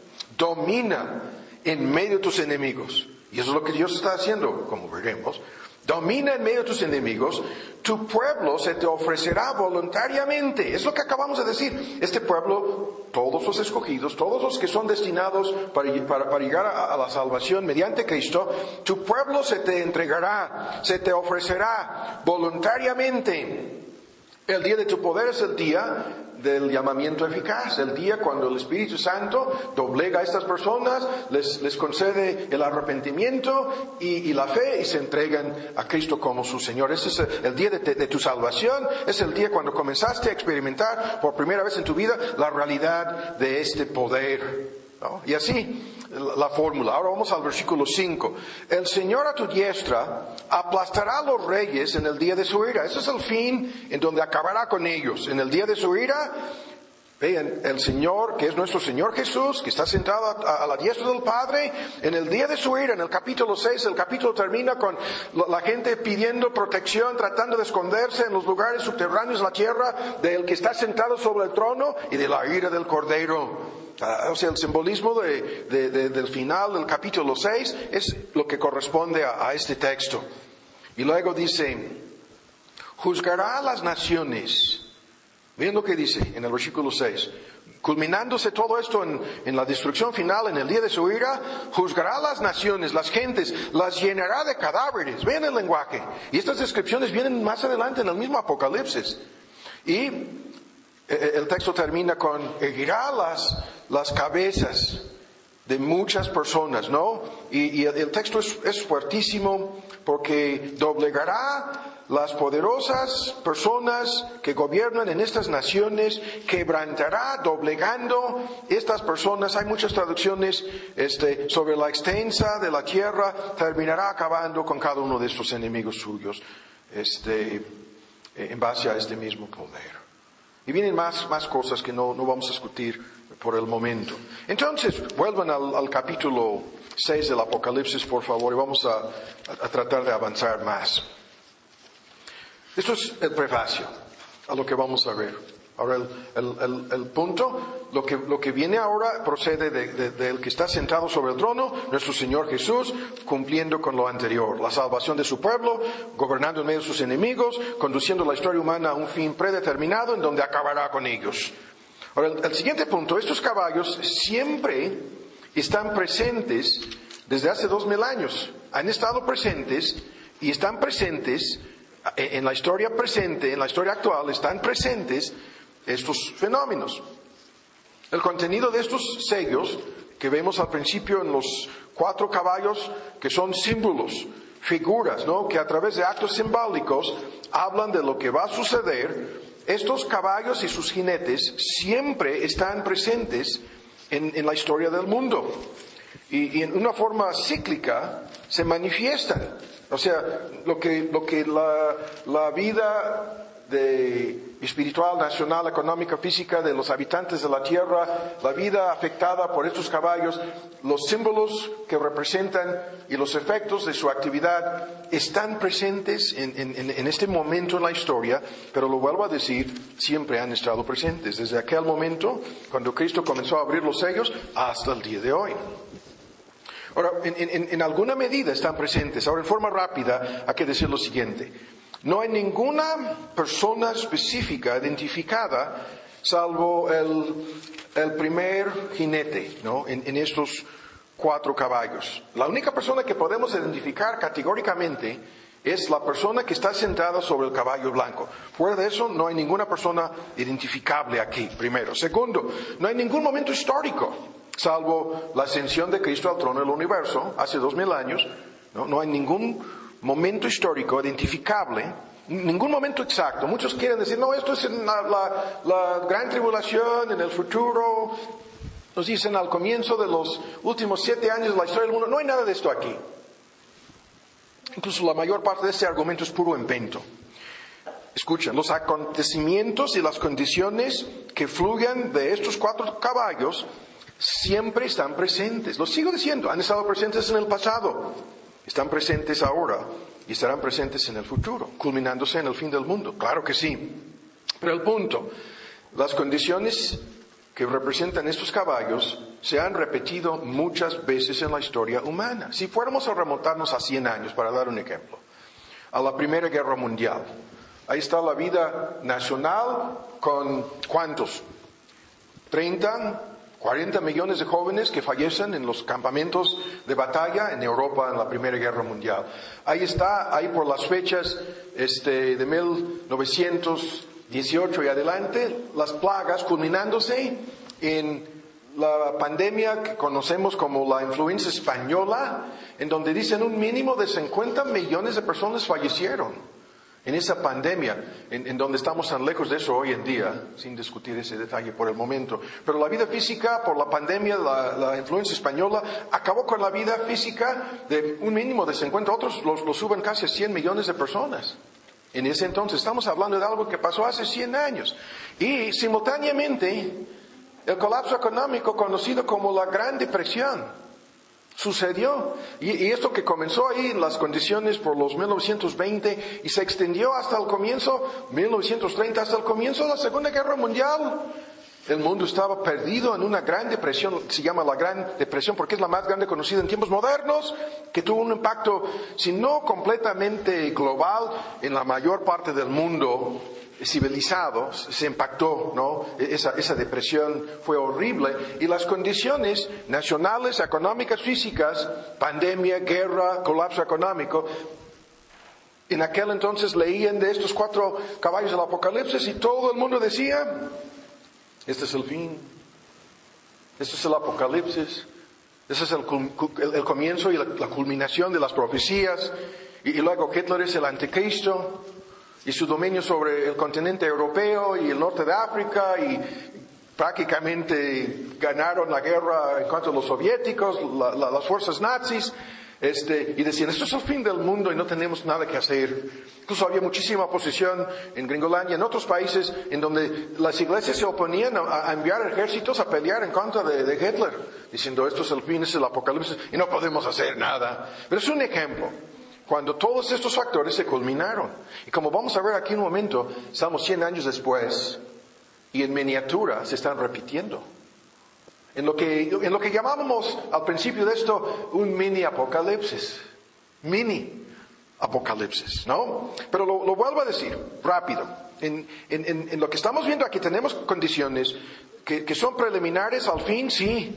domina en medio de tus enemigos. Y eso es lo que Dios está haciendo, como veremos. Domina en medio de tus enemigos, tu pueblo se te ofrecerá voluntariamente. Es lo que acabamos de decir. Este pueblo, todos los escogidos, todos los que son destinados para, para, para llegar a, a la salvación mediante Cristo, tu pueblo se te entregará, se te ofrecerá voluntariamente. El día de tu poder es el día del llamamiento eficaz, el día cuando el Espíritu Santo doblega a estas personas, les, les concede el arrepentimiento y, y la fe y se entregan a Cristo como su Señor. Ese es el, el día de, de tu salvación, es el día cuando comenzaste a experimentar por primera vez en tu vida la realidad de este poder, ¿no? Y así la, la fórmula. Ahora vamos al versículo cinco. El Señor a tu diestra aplastará a los reyes en el día de su ira. Ese es el fin en donde acabará con ellos. En el día de su ira, vean, el Señor, que es nuestro Señor Jesús, que está sentado a, a la diestra del Padre, en el día de su ira, en el capítulo seis, el capítulo termina con la gente pidiendo protección, tratando de esconderse en los lugares subterráneos de la tierra del que está sentado sobre el trono y de la ira del Cordero. Uh, o sea, el simbolismo de, de, de, del final del capítulo seis es lo que corresponde a, a este texto. Y luego dice, juzgará a las naciones. Miren lo que dice en el versículo seis. Culminándose todo esto en, en la destrucción final, en el día de su ira, juzgará a las naciones, las gentes, las llenará de cadáveres. Vean el lenguaje. Y estas descripciones vienen más adelante en el mismo Apocalipsis. Y el texto termina con, erguirá las, las cabezas de muchas personas, ¿no? Y, y el texto es, es fuertísimo porque doblegará las poderosas personas que gobiernan en estas naciones, quebrantará, doblegando estas personas. Hay muchas traducciones este, sobre la extensa de la tierra, terminará acabando con cada uno de estos enemigos suyos, este, en base a este mismo poder. Y vienen más, más cosas que no, no vamos a discutir por el momento. Entonces, vuelvan al, al capítulo seis del Apocalipsis, por favor, y vamos a, a, a tratar de avanzar más. Esto es el prefacio a lo que vamos a ver. Ahora, el, el, el, el punto, lo que, lo que viene ahora procede del de, de, de que está sentado sobre el trono, nuestro Señor Jesús, cumpliendo con lo anterior. La salvación de su pueblo, gobernando en medio de sus enemigos, conduciendo la historia humana a un fin predeterminado en donde acabará con ellos. Ahora, el, el siguiente punto, estos caballos siempre están presentes desde hace dos mil años. Han estado presentes y están presentes en la historia presente, en la historia actual, están presentes estos fenómenos. El contenido de estos sellos que vemos al principio en los cuatro caballos, que son símbolos, figuras, ¿no? Que a través de actos simbólicos hablan de lo que va a suceder. Estos caballos y sus jinetes siempre están presentes en, en la historia del mundo. Y, y en una forma cíclica se manifiestan. O sea, lo que, lo que la, la vida de, espiritual, nacional, económica, física de los habitantes de la tierra, la vida afectada por estos caballos, los símbolos que representan y los efectos de su actividad están presentes en, en, en este momento en la historia, pero lo vuelvo a decir, siempre han estado presentes, desde aquel momento, cuando Cristo comenzó a abrir los sellos, hasta el día de hoy. Ahora, en, en, en alguna medida están presentes. Ahora, en forma rápida, hay que decir lo siguiente. No hay ninguna persona específica identificada, salvo el, el primer jinete, ¿no? En, en estos cuatro caballos. La única persona que podemos identificar categóricamente es la persona que está sentada sobre el caballo blanco. Fuera de eso, no hay ninguna persona identificable aquí, primero. Segundo, no hay ningún momento histórico, salvo la ascensión de Cristo al trono del universo, hace dos mil años. No, no hay ningún momento histórico identificable, ningún momento exacto. Muchos quieren decir, no, esto es en la, la, la gran tribulación, en el futuro. Nos dicen al comienzo de los últimos siete años de la historia del mundo. No hay nada de esto aquí. Incluso la mayor parte de este argumento es puro invento. Escuchen, los acontecimientos y las condiciones que fluyen de estos cuatro caballos siempre están presentes. Lo sigo diciendo, han estado presentes en el pasado, están presentes ahora y estarán presentes en el futuro, culminándose en el fin del mundo. Claro que sí. Pero el punto, las condiciones que representan estos caballos se han repetido muchas veces en la historia humana. Si fuéramos a remontarnos a cien años, para dar un ejemplo, a la Primera Guerra Mundial, ahí está la vida nacional con ¿cuántos? treinta, cuarenta millones de jóvenes que fallecen en los campamentos de batalla en Europa en la Primera Guerra Mundial. Ahí está, ahí por las fechas este, de mil novecientos dieciocho y adelante, las plagas culminándose en la pandemia que conocemos como la influenza española, en donde dicen un mínimo de cincuenta millones de personas fallecieron en esa pandemia, en, en donde estamos tan lejos de eso hoy en día, sin discutir ese detalle por el momento. Pero la vida física, por la pandemia, la, la influenza española, acabó con la vida física de un mínimo de cincuenta, otros los, los suben casi a cien millones de personas. En ese entonces estamos hablando de algo que pasó hace cien años. Y simultáneamente, el colapso económico conocido como la Gran Depresión sucedió. Y, y esto que comenzó ahí en las condiciones por los mil novecientos veinte y se extendió hasta el comienzo, mil novecientos treinta, hasta el comienzo de la Segunda Guerra Mundial. El mundo estaba perdido en una gran depresión, se llama la Gran Depresión porque es la más grande conocida en tiempos modernos, que tuvo un impacto, si no completamente global, en la mayor parte del mundo civilizado, se impactó, ¿no? Esa, esa depresión fue horrible y las condiciones nacionales, económicas, físicas, pandemia, guerra, colapso económico, En aquel entonces leían de estos cuatro caballos del Apocalipsis y todo el mundo decía, este es el fin, este es el Apocalipsis, este es el, el, el comienzo y la, la culminación de las profecías, y, y luego Hitler es el anticristo, y su dominio sobre el continente europeo y el norte de África, y prácticamente ganaron la guerra en contra de los soviéticos, la, la, las fuerzas nazis. Este, y decían, esto es el fin del mundo y no tenemos nada que hacer. Incluso había muchísima oposición en Gringolandia, en otros países, en donde las iglesias se oponían a, a enviar ejércitos a pelear en contra de, de Hitler, diciendo, esto es el fin, es el apocalipsis, y no podemos hacer nada. Pero es un ejemplo, cuando todos estos factores se culminaron. Y como vamos a ver aquí en un momento, estamos cien años después, y en miniatura se están repitiendo. En lo que, en lo que llamábamos al principio de esto un mini apocalipsis. Mini apocalipsis, ¿no? Pero lo, lo vuelvo a decir rápido. En, en, en, en lo que estamos viendo aquí tenemos condiciones que, que son preliminares al fin, sí.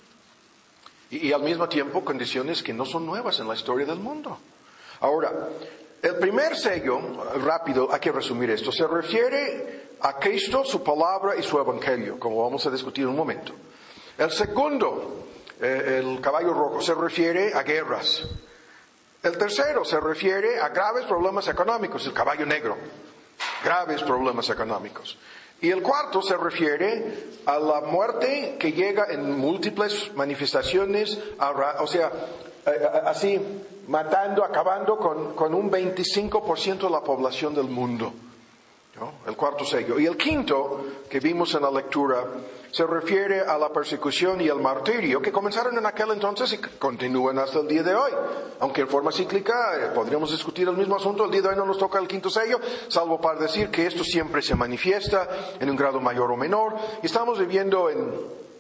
Y, y al mismo tiempo condiciones que no son nuevas en la historia del mundo. Ahora, el primer sello, rápido, hay que resumir esto, se refiere a Cristo, su palabra y su evangelio, como vamos a discutir en un momento. El segundo, eh, el caballo rojo, se refiere a guerras. El tercero se refiere a graves problemas económicos, el caballo negro. Graves problemas económicos. Y el cuarto se refiere a la muerte que llega en múltiples manifestaciones, o sea, así, matando, acabando con, con un veinticinco por ciento de la población del mundo. ¿No? El cuarto sello. Y el quinto, que vimos en la lectura, se refiere a la persecución y el martirio que comenzaron en aquel entonces y continúan hasta el día de hoy. Aunque en forma cíclica eh, podríamos discutir el mismo asunto, el día de hoy no nos toca el quinto sello, salvo para decir que esto siempre se manifiesta en un grado mayor o menor. Y estamos viviendo en,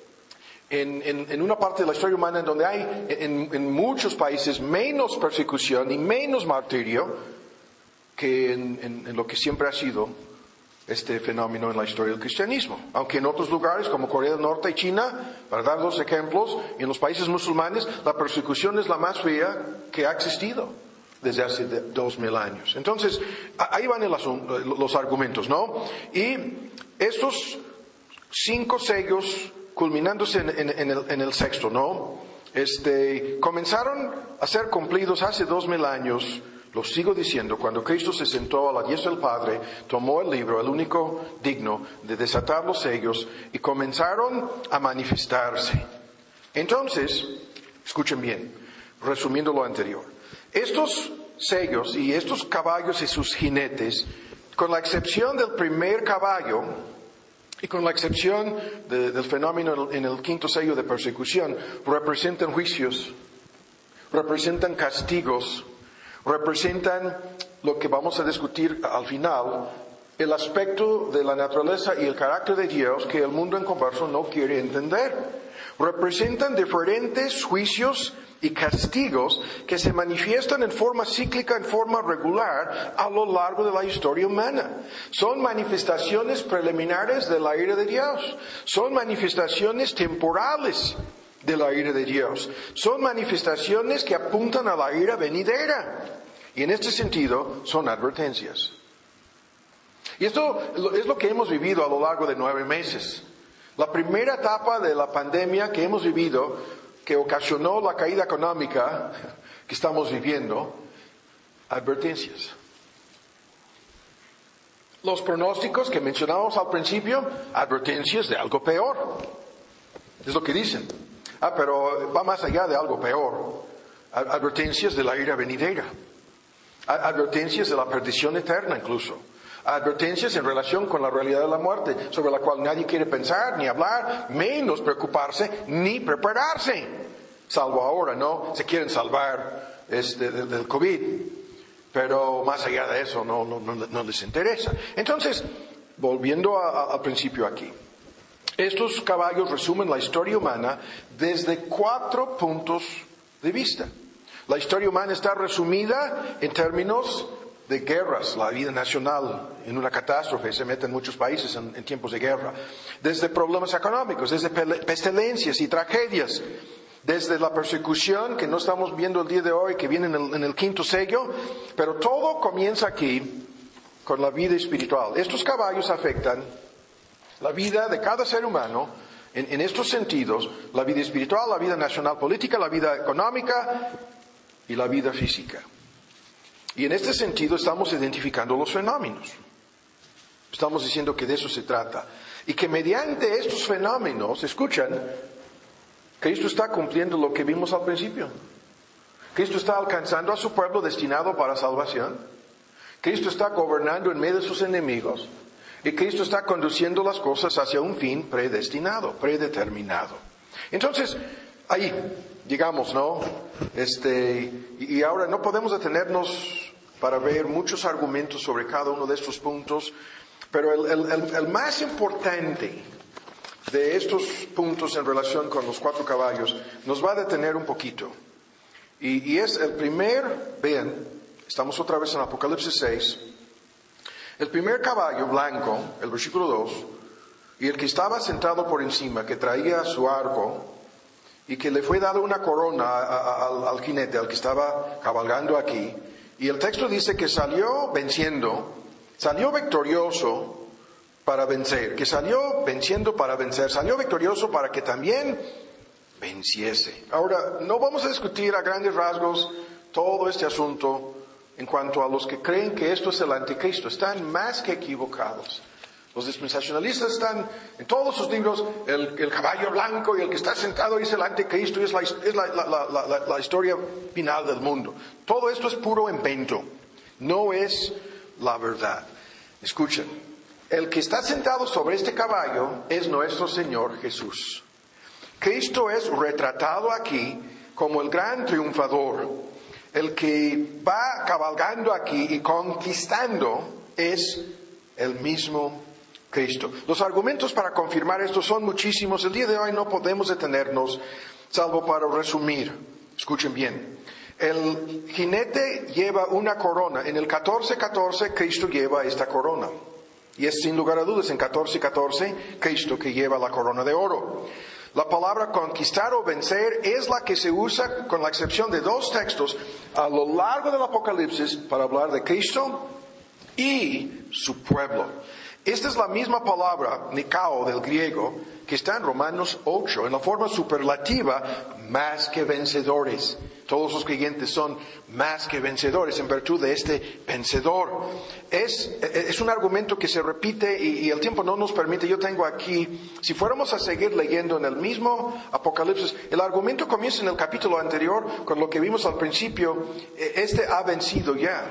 en, en, en una parte de la historia humana en donde hay en, en muchos países menos persecución y menos martirio que en, en, en lo que siempre ha sido este fenómeno en la historia del cristianismo. Aunque en otros lugares como Corea del Norte y China, para dar dos ejemplos, en los países musulmanes la persecución es la más fea que ha existido desde hace dos mil años. Entonces, ahí van el asunto, los argumentos, ¿no? Y estos cinco sellos culminándose en, en, en, el, en el sexto, ¿no? Este, comenzaron a ser cumplidos hace dos mil años. Lo sigo diciendo, cuando Cristo se sentó a la diestra del Padre, tomó el libro, el único digno de desatar los sellos, y comenzaron a manifestarse. Entonces, escuchen bien, resumiendo lo anterior. Estos sellos y estos caballos y sus jinetes, con la excepción del primer caballo, y con la excepción de, del fenómeno en el quinto sello de persecución, representan juicios, representan castigos, representan lo que vamos a discutir al final, el aspecto de la naturaleza y el carácter de Dios que el mundo en converso no quiere entender. Representan diferentes juicios y castigos que se manifiestan en forma cíclica, en forma regular a lo largo de la historia humana. Son manifestaciones preliminares de la ira de Dios. Son manifestaciones temporales de la ira de Dios. Son manifestaciones que apuntan a la ira venidera. Y en este sentido, son advertencias. Y esto es lo que hemos vivido a lo largo de nueve meses. La primera etapa de la pandemia que hemos vivido, que ocasionó la caída económica que estamos viviendo, advertencias. Los pronósticos que mencionamos al principio, advertencias de algo peor. Es lo que dicen. Ah, pero va más allá de algo peor. Advertencias de la ira venidera. Advertencias de la perdición eterna incluso. Advertencias en relación con la realidad de la muerte, sobre la cual nadie quiere pensar, ni hablar, menos preocuparse, ni prepararse. Salvo ahora, ¿no? Se quieren salvar este, del, del COVID. Pero más allá de eso no, no, no, no les interesa. Entonces, volviendo a, a, al principio aquí. Estos caballos resumen la historia humana desde cuatro puntos de vista. La historia humana está resumida en términos de guerras, la vida nacional en una catástrofe, se mete en muchos países en, en tiempos de guerra. Desde problemas económicos, desde pestilencias y tragedias, desde la persecución que no estamos viendo el día de hoy, que viene en el, en el quinto sello, pero todo comienza aquí con la vida espiritual. Estos caballos afectan la vida de cada ser humano en, en estos sentidos: la vida espiritual, la vida nacional política, la vida económica y la vida física. Y en este sentido estamos identificando los fenómenos. Estamos diciendo que de eso se trata. Y que mediante estos fenómenos, escuchan, Cristo está cumpliendo lo que vimos al principio. Cristo está alcanzando a su pueblo destinado para salvación. Cristo está gobernando en medio de sus enemigos. Y Cristo está conduciendo las cosas hacia un fin predestinado, predeterminado. Entonces, ahí, digamos, ¿no? Este, y ahora no podemos detenernos para ver muchos argumentos sobre cada uno de estos puntos, pero el, el, el, el más importante de estos puntos en relación con los cuatro caballos nos va a detener un poquito. Y, y es el primer, vean, estamos otra vez en Apocalipsis seis, el primer caballo blanco, el versículo dos, y el que estaba sentado por encima, que traía su arco, y que le fue dada una corona a, a, al, al jinete, al que estaba cabalgando aquí, y el texto dice que salió venciendo, salió victorioso para vencer, que salió venciendo para vencer, salió victorioso para que también venciese. Ahora, no vamos a discutir a grandes rasgos todo este asunto en cuanto a los que creen que esto es el anticristo. Están más que equivocados. Los dispensacionalistas están en todos sus libros, el, el caballo blanco y el que está sentado es el anticristo y es, la, es la, la, la, la, la historia final del mundo. Todo esto es puro invento, no es la verdad. Escuchen, el que está sentado sobre este caballo es nuestro Señor Jesús. Cristo es retratado aquí como el gran triunfador. El que va cabalgando aquí y conquistando es el mismo Cristo. Los argumentos para confirmar esto son muchísimos. El día de hoy no podemos detenernos, salvo para resumir. Escuchen bien. El jinete lleva una corona. En el catorce catorce Cristo lleva esta corona. Y es sin lugar a dudas en catorce catorce Cristo que lleva la corona de oro. La palabra conquistar o vencer es la que se usa, con la excepción de dos textos, a lo largo del Apocalipsis para hablar de Cristo y su pueblo. Esta es la misma palabra, nikao, del griego, que está en Romanos ocho, en la forma superlativa, más que vencedores. Todos los creyentes son más que vencedores en virtud de este vencedor. Es, es un argumento que se repite y, y el tiempo no nos permite. Yo tengo aquí, si fuéramos a seguir leyendo en el mismo Apocalipsis, el argumento comienza en el capítulo anterior con lo que vimos al principio. Este ha vencido ya.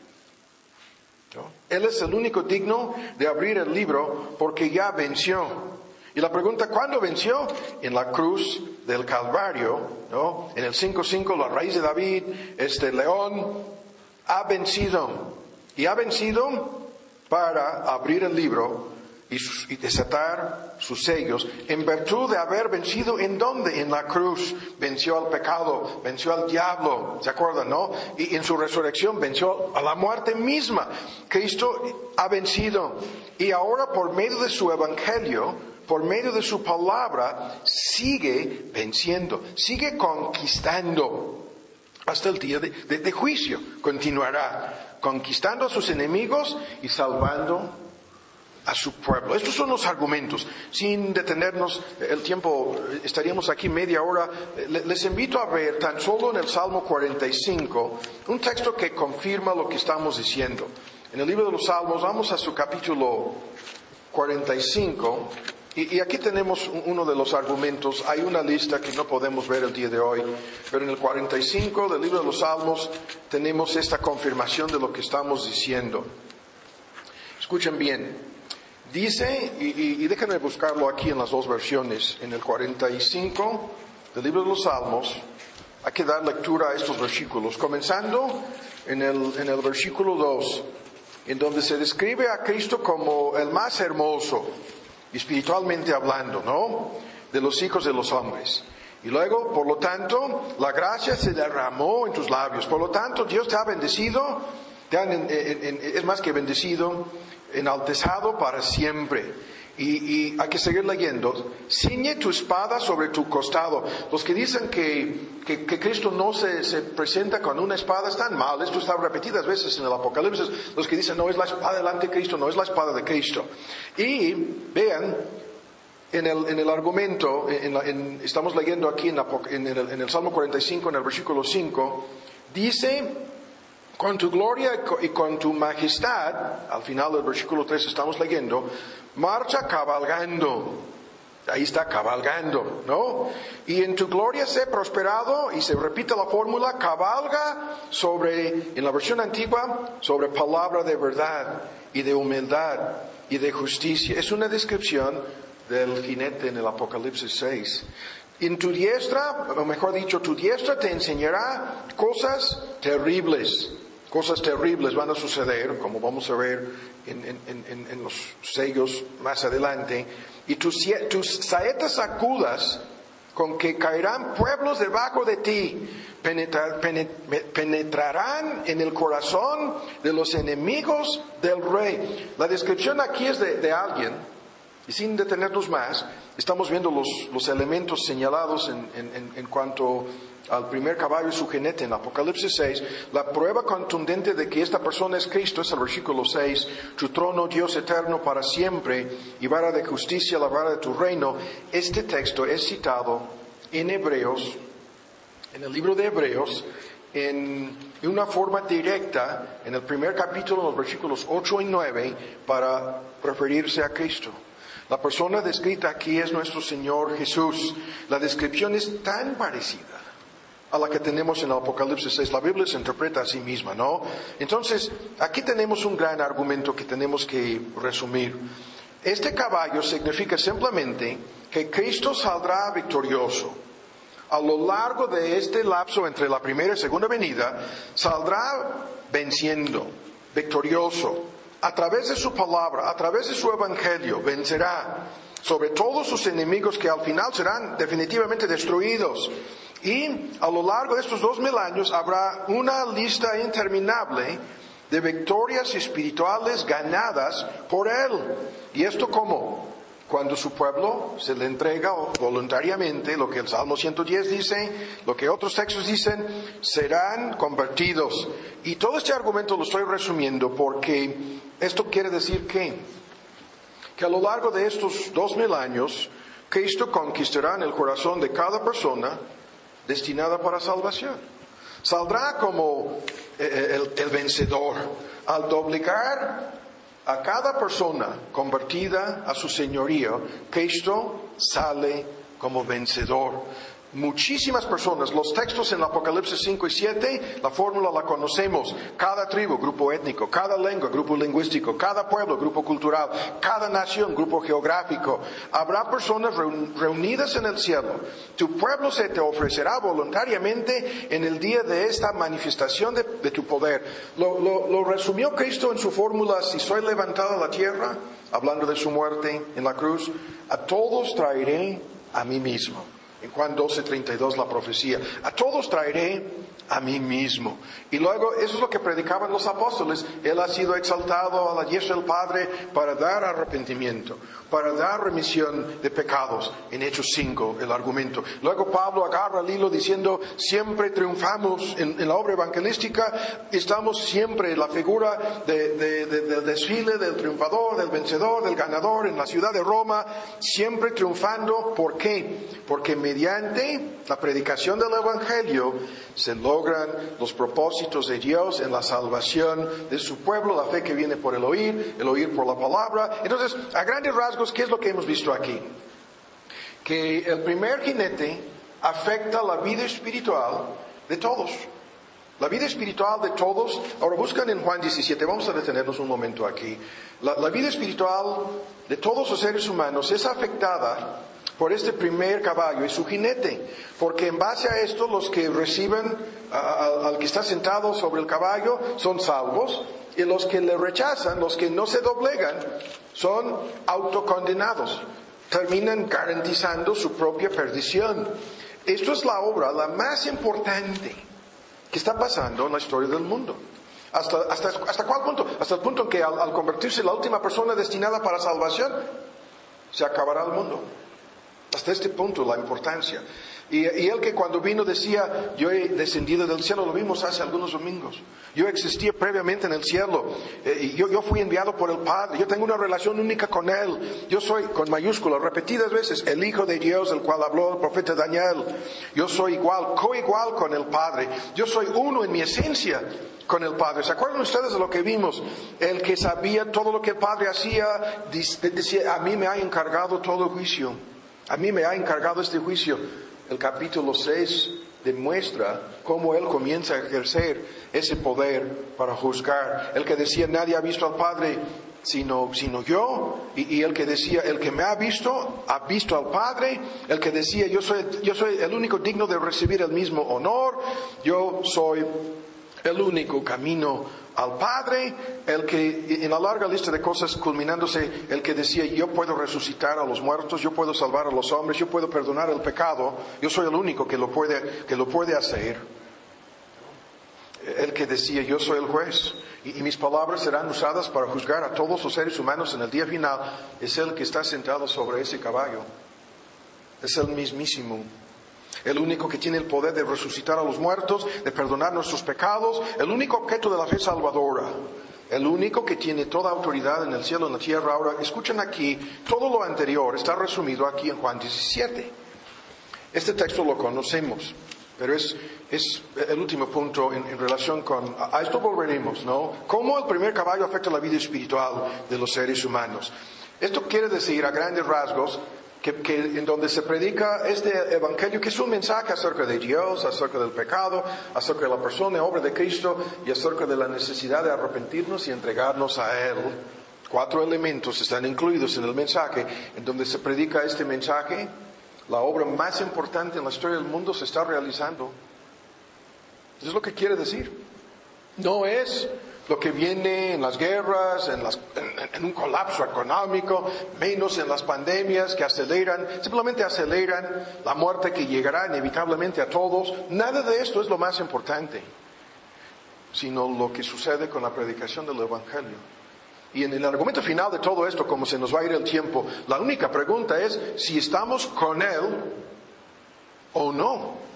¿No? Él es el único digno de abrir el libro porque ya venció. Y la pregunta, ¿cuándo venció? En la cruz del Calvario, ¿no? En el cinco cinco, la raíz de David, este león, ha vencido. Y ha vencido para abrir el libro y, sus, y desatar sus sellos, en virtud de haber vencido, ¿en dónde? En la cruz. Venció al pecado, venció al diablo, ¿se acuerdan, no? Y en su resurrección venció a la muerte misma. Cristo ha vencido. Y ahora, por medio de su evangelio, por medio de su palabra, sigue venciendo, sigue conquistando hasta el día de, de, de juicio. Continuará conquistando a sus enemigos y salvando a su pueblo. Estos son los argumentos. Sin detenernos el tiempo, estaríamos aquí media hora. Les invito a ver tan solo en el Salmo cuarenta y cinco, un texto que confirma lo que estamos diciendo. En el libro de los Salmos, vamos a su capítulo cuarenta y cinco. Y, y aquí tenemos uno de los argumentos. Hay una lista que no podemos ver el día de hoy, pero en el cuarenta y cinco del libro de los Salmos tenemos esta confirmación de lo que estamos diciendo. Escuchen bien. Dice, y, y, y déjenme buscarlo aquí en las dos versiones, en el cuarenta y cinco del libro de los Salmos, hay que dar lectura a estos versículos, comenzando en el, en el versículo dos, en donde se describe a Cristo como el más hermoso, espiritualmente hablando, ¿no? De los hijos de los hombres. Y luego, por lo tanto, la gracia se derramó en tus labios. Por lo tanto, Dios te ha bendecido, te han, en, en, en, es más que bendecido, enaltezado para siempre. Y, y hay que seguir leyendo. Ciñe tu espada sobre tu costado. Los que dicen que, que, que Cristo no se, se presenta con una espada están mal. Esto está repetidas veces en el Apocalipsis. Los que dicen no es la espada del anticristo, no es la espada de Cristo. Y vean, en el, en el argumento, en la, en, estamos leyendo aquí en, la, en, el, en el Salmo cuarenta y cinco, en el versículo cinco, dice... Con tu gloria y con tu majestad, al final del versículo tres estamos leyendo, marcha cabalgando. Ahí está cabalgando, ¿no? Y en tu gloria sé prosperado, y se repite la fórmula, cabalga sobre, en la versión antigua, sobre palabra de verdad y de humildad y de justicia. Es una descripción del jinete en el Apocalipsis seis. En tu diestra, o mejor dicho, tu diestra te enseñará cosas terribles. Cosas terribles van a suceder, como vamos a ver en, en, en, en los sellos más adelante. Y tus, tus saetas agudas con que caerán pueblos debajo de ti, penetrar, penetrarán en el corazón de los enemigos del rey. La descripción aquí es de, de alguien, y sin detenernos más, estamos viendo los, los elementos señalados en, en, en cuanto al primer caballo y su jinete en Apocalipsis seis. La prueba contundente de que esta persona es Cristo es el versículo seis. Tu trono, Dios eterno, para siempre, y vara de justicia, la vara de tu reino. Este texto es citado en Hebreos, en el libro de Hebreos, en una forma directa, en el primer capítulo, en los versículos ocho y nueve, para referirse a Cristo. La persona descrita aquí es nuestro Señor Jesús. La descripción es tan parecida a la que tenemos en el Apocalipsis seis. La Biblia se interpreta a sí misma, ¿no? Entonces, aquí tenemos un gran argumento que tenemos que resumir. Este caballo significa simplemente que Cristo saldrá victorioso. A lo largo de este lapso entre la primera y segunda venida, saldrá venciendo, victorioso. A través de su palabra, a través de su evangelio, vencerá sobre todos sus enemigos que al final serán definitivamente destruidos. Y a lo largo de estos dos mil años habrá una lista interminable de victorias espirituales ganadas por Él. ¿Y esto cómo? Cuando su pueblo se le entrega voluntariamente, lo que el Salmo ciento diez dice, lo que otros textos dicen, serán convertidos. Y todo este argumento lo estoy resumiendo porque esto quiere decir que, que a lo largo de estos dos mil años, Cristo conquistará en el corazón de cada persona destinada para salvación. Saldrá como el, el vencedor al doblegar a cada persona convertida a su señorío. Cristo sale como vencedor. Muchísimas personas, los textos en Apocalipsis cinco y siete, la fórmula la conocemos. Cada tribu, grupo étnico; cada lengua, grupo lingüístico; cada pueblo, grupo cultural; cada nación, grupo geográfico. Habrá personas reunidas en el cielo. Tu pueblo se te ofrecerá voluntariamente en el día de esta manifestación de, de tu poder. Lo, lo, lo resumió Cristo en su fórmula: si soy levantado a la tierra, hablando de su muerte en la cruz, a todos traeré a mí mismo. En Juan doce, treinta y dos la profecía. A todos traeré a mí mismo. Y luego, eso es lo que predicaban los apóstoles. Él ha sido exaltado a la diestra del Padre para dar arrepentimiento, para dar remisión de pecados. En Hechos cinco, el argumento. Luego Pablo agarra el hilo diciendo, siempre triunfamos en, en la obra evangelística. Estamos siempre en la figura de, de, de, del desfile del triunfador, del vencedor, del ganador en la ciudad de Roma. Siempre triunfando. ¿Por qué? Porque mediante la predicación del evangelio se logran los propósitos de Dios en la salvación de su pueblo, la fe que viene por el oír, el oír por la palabra. Entonces, a grandes rasgos, ¿qué es lo que hemos visto aquí? Que el primer jinete afecta la vida espiritual de todos. La vida espiritual de todos. Ahora buscan en Juan diecisiete, vamos a detenernos un momento aquí. La, la vida espiritual de todos los seres humanos es afectada por este primer caballo y su jinete, porque en base a esto los que reciben a, a, al que está sentado sobre el caballo son salvos, y los que le rechazan, los que no se doblegan, son autocondenados, terminan garantizando su propia perdición. Esto es la obra la más importante que está pasando en la historia del mundo. ¿Hasta, hasta, hasta cuál punto? Hasta el punto en que al, al convertirse la última persona destinada para salvación, se acabará el mundo. Hasta este punto la importancia. Y, y él que cuando vino decía, yo he descendido del cielo, lo vimos hace algunos domingos. Yo existía previamente en el cielo. Eh, y yo, yo fui enviado por el Padre. Yo tengo una relación única con Él. Yo soy, con mayúsculas, repetidas veces, el Hijo de Dios, del cual habló el profeta Daniel. Yo soy igual, coigual con el Padre. Yo soy uno en mi esencia con el Padre. ¿Se acuerdan ustedes de lo que vimos? El que sabía todo lo que el Padre hacía, decía, a mí me ha encargado todo el juicio. A mí me ha encargado este juicio. El capítulo seis demuestra cómo Él comienza a ejercer ese poder para juzgar. El que decía, nadie ha visto al Padre sino, sino yo. Y, y el que decía, el que me ha visto, ha visto al Padre. El que decía, yo soy, yo soy el único digno de recibir el mismo honor. Yo soy el único camino al Padre, el que, en la larga lista de cosas culminándose, el que decía, yo puedo resucitar a los muertos, yo puedo salvar a los hombres, yo puedo perdonar el pecado, yo soy el único que lo puede, que lo puede hacer. El que decía, yo soy el juez, y, y mis palabras serán usadas para juzgar a todos los seres humanos en el día final, es el que está sentado sobre ese caballo. Es el mismísimo. El único que tiene el poder de resucitar a los muertos, de perdonar nuestros pecados, el único objeto de la fe salvadora, el único que tiene toda autoridad en el cielo y en la tierra. Ahora, escuchen aquí, todo lo anterior está resumido aquí en Juan diecisiete. Este texto lo conocemos, pero es, es el último punto en, en relación con, a esto volveremos, ¿no? ¿Cómo el primer caballo afecta la vida espiritual de los seres humanos? Esto quiere decir, a grandes rasgos, Que, que en donde se predica este evangelio, que es un mensaje acerca de Dios, acerca del pecado, acerca de la persona y obra de Cristo y acerca de la necesidad de arrepentirnos y entregarnos a Él. Cuatro elementos están incluidos en el mensaje. En donde se predica este mensaje, la obra más importante en la historia del mundo se está realizando. Eso es lo que quiere decir. No es lo que viene en las guerras, en, las, en, en un colapso económico, menos en las pandemias que aceleran, simplemente aceleran la muerte que llegará inevitablemente a todos. Nada de esto es lo más importante, sino lo que sucede con la predicación del Evangelio. Y en el argumento final de todo esto, como se nos va a ir el tiempo, la única pregunta es si estamos con Él o no.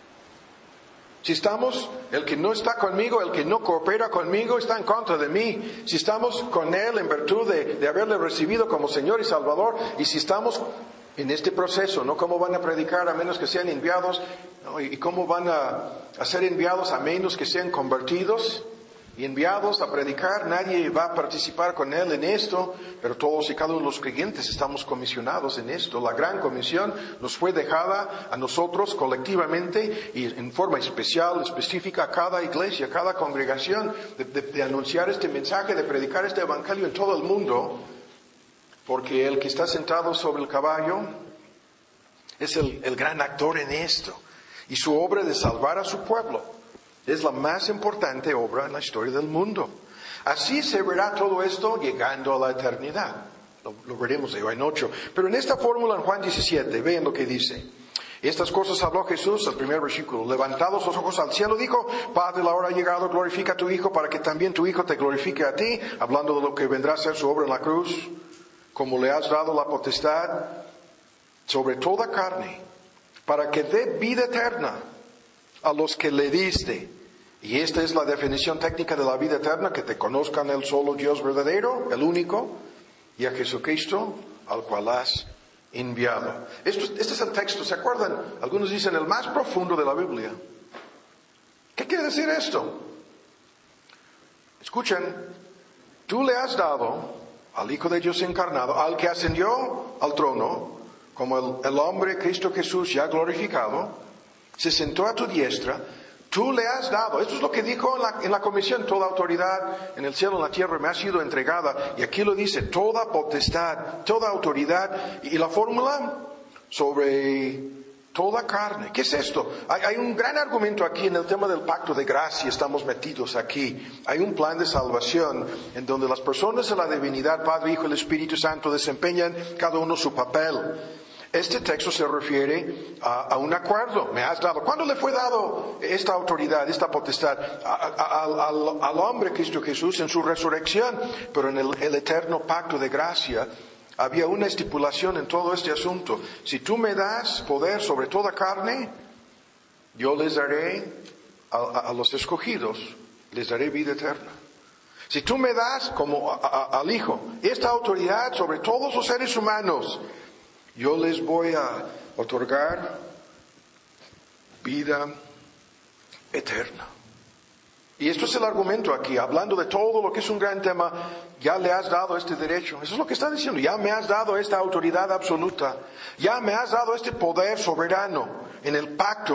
Si estamos, el que no está conmigo, el que no coopera conmigo, está en contra de mí. Si estamos con Él en virtud de, de haberle recibido como Señor y Salvador, y si estamos en este proceso, ¿no? ¿Cómo van a predicar a menos que sean enviados? ¿No? ¿Y cómo van a, a ser enviados a menos que sean convertidos y enviados a predicar? Nadie va a participar con Él en esto, pero todos y cada uno de los creyentes estamos comisionados en esto. La gran comisión nos fue dejada a nosotros colectivamente y en forma especial, específica a cada iglesia, a cada congregación, de, de, de anunciar este mensaje, de predicar este evangelio en todo el mundo, porque el que está sentado sobre el caballo es el, el gran actor en esto, y su obra de salvar a su pueblo es la más importante obra en la historia del mundo. Así se verá todo esto llegando a la eternidad. Lo, lo veremos de hoy en ocho. Pero en esta fórmula en Juan diecisiete, vean lo que dice. Estas cosas habló Jesús, el primer versículo. Levantados los ojos al cielo, dijo, Padre, la hora ha llegado, glorifica a tu Hijo, para que también tu Hijo te glorifique a ti, hablando de lo que vendrá a ser su obra en la cruz, como le has dado la potestad sobre toda carne, para que dé vida eterna a los que le diste. Y esta es la definición técnica de la vida eterna, que te conozcan el solo Dios verdadero, el único, y a Jesucristo, al cual has enviado. Esto, este es el texto, ¿se acuerdan? Algunos dicen el más profundo de la Biblia. ¿Qué quiere decir esto? Escuchen, tú le has dado al Hijo de Dios encarnado, al que ascendió al trono, como el, el hombre Cristo Jesús ya glorificado, se sentó a tu diestra, tú le has dado, esto es lo que dijo en la, en la comisión, toda autoridad en el cielo y en la tierra me ha sido entregada, y aquí lo dice, toda potestad, toda autoridad, y la fórmula sobre toda carne. ¿Qué es esto? Hay, hay un gran argumento aquí en el tema del pacto de gracia, estamos metidos aquí. Hay un plan de salvación en donde las personas de la divinidad, Padre, Hijo y el Espíritu Santo, desempeñan cada uno su papel. Este texto se refiere a, a un acuerdo. Me has dado. ¿Cuándo le fue dado esta autoridad, esta potestad? A, a, a, al, al hombre Cristo Jesús en su resurrección, pero en el, el eterno pacto de gracia había una estipulación en todo este asunto. Si tú me das poder sobre toda carne, yo les daré a, a, a los escogidos, les daré vida eterna. Si tú me das, como a, a, al Hijo, esta autoridad sobre todos los seres humanos, yo les voy a otorgar vida eterna. Y esto es el argumento aquí, hablando de todo lo que es un gran tema. Ya le has dado este derecho. Eso es lo que está diciendo. Ya me has dado esta autoridad absoluta. Ya me has dado este poder soberano en el pacto.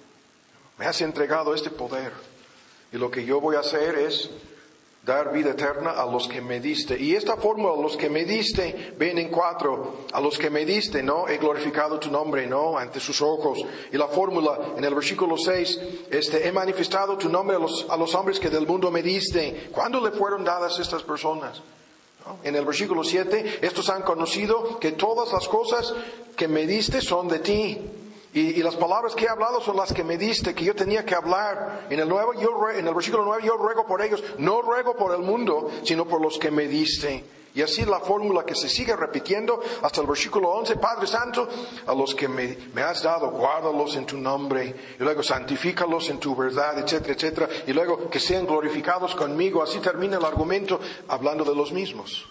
Me has entregado este poder. Y lo que yo voy a hacer es dar vida eterna a los que me diste. Y esta fórmula, a los que me diste, ven en cuatro. A los que me diste, ¿no? He glorificado tu nombre, ¿no? Ante sus ojos. Y la fórmula en el versículo seis, este, he manifestado tu nombre a los, a los hombres que del mundo me diste. ¿Cuándo le fueron dadas estas personas? ¿No? En el versículo siete, estos han conocido que todas las cosas que me diste son de ti. Y, y las palabras que he hablado son las que me diste, que yo tenía que hablar. En el, nuevo, yo, en el versículo nueve, yo ruego por ellos, no ruego por el mundo, sino por los que me diste. Y así la fórmula que se sigue repitiendo hasta el versículo once, Padre Santo, a los que me, me has dado, guárdalos en tu nombre, y luego santifícalos en tu verdad, etcétera, etcétera, y luego que sean glorificados conmigo. Así termina el argumento hablando de los mismos,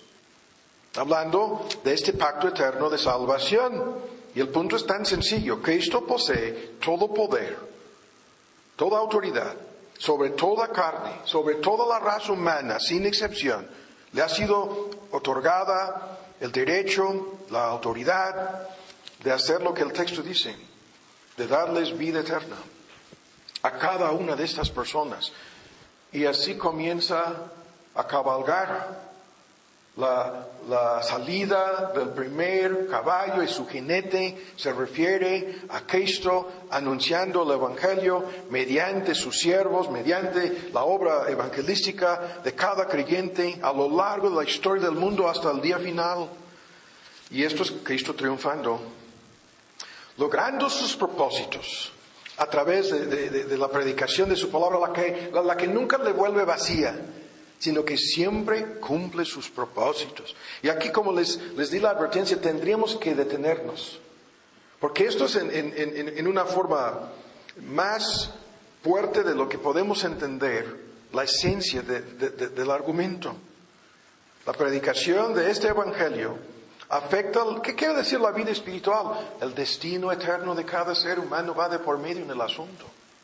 hablando de este pacto eterno de salvación. Y el punto es tan sencillo. Cristo posee todo poder, toda autoridad, sobre toda carne, sobre toda la raza humana, sin excepción. Le ha sido otorgada el derecho, la autoridad de hacer lo que el texto dice, de darles vida eterna a cada una de estas personas. Y así comienza a cabalgar La, la salida del primer caballo y su jinete se refiere a Cristo anunciando el Evangelio mediante sus siervos, mediante la obra evangelística de cada creyente a lo largo de la historia del mundo hasta el día final. Y esto es Cristo triunfando, logrando sus propósitos a través de, de, de la predicación de su palabra, la que, la, la que nunca le vuelve vacía, sino que siempre cumple sus propósitos. Y aquí, como les, les di la advertencia, tendríamos que detenernos, porque esto es en, en, en una forma más fuerte de lo que podemos entender la esencia de, de, de, del argumento. La predicación de este evangelio afecta, ¿qué quiere decir la vida espiritual? El destino eterno de cada ser humano va de por medio en el asunto.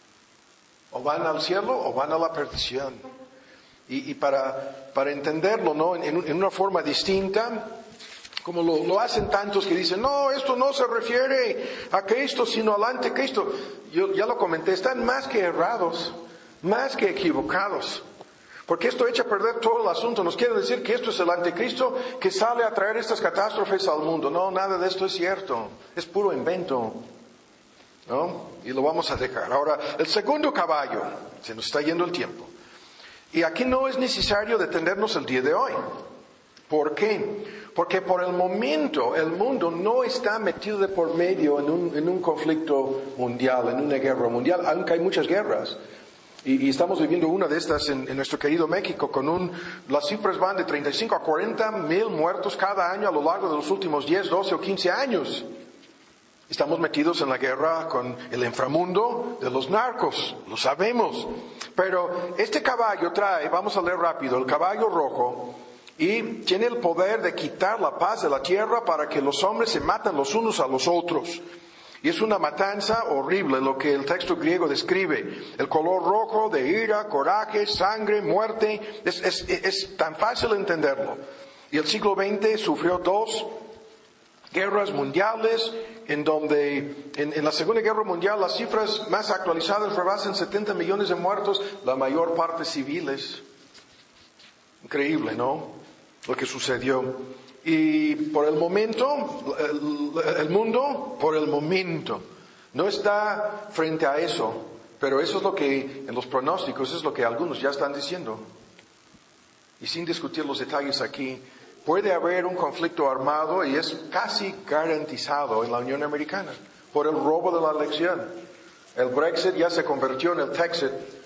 O van al cielo o van a la perdición. Y, y para, para entenderlo, ¿no? En, en una forma distinta, como lo, lo hacen tantos que dicen, no, esto no se refiere a Cristo, sino al anticristo. Yo ya lo comenté, están más que errados, más que equivocados. Porque esto echa a perder todo el asunto. Nos quiere decir que esto es el anticristo que sale a traer estas catástrofes al mundo. No, nada de esto es cierto. Es puro invento, ¿no? Y lo vamos a dejar. Ahora, el segundo caballo, se nos está yendo el tiempo. Y aquí no es necesario detenernos el día de hoy. ¿Por qué? Porque por el momento el mundo no está metido de por medio en un, en un conflicto mundial, en una guerra mundial, aunque hay muchas guerras. Y, y estamos viviendo una de estas en, en nuestro querido México, con un, las cifras van de treinta y cinco a cuarenta mil muertos cada año a lo largo de los últimos diez, doce o quince años. Estamos metidos en la guerra con el inframundo de los narcos, lo sabemos. Pero este caballo trae, vamos a leer rápido, el caballo rojo, y tiene el poder de quitar la paz de la tierra para que los hombres se maten los unos a los otros. Y es una matanza horrible lo que el texto griego describe. El color rojo de ira, coraje, sangre, muerte, es, es, es tan fácil entenderlo. Y el siglo veinte sufrió dos guerras mundiales, en donde en, en la Segunda Guerra Mundial las cifras más actualizadas rebasan setenta millones de muertos, la mayor parte civiles. Increíble, ¿no? Lo que sucedió. Y por el momento, el, el mundo, por el momento, no está frente a eso, pero eso es lo que, en los pronósticos, es lo que algunos ya están diciendo. Y sin discutir los detalles aquí, puede haber un conflicto armado y es casi garantizado en la Unión Americana por el robo de la elección. El Brexit ya se convirtió en el Texit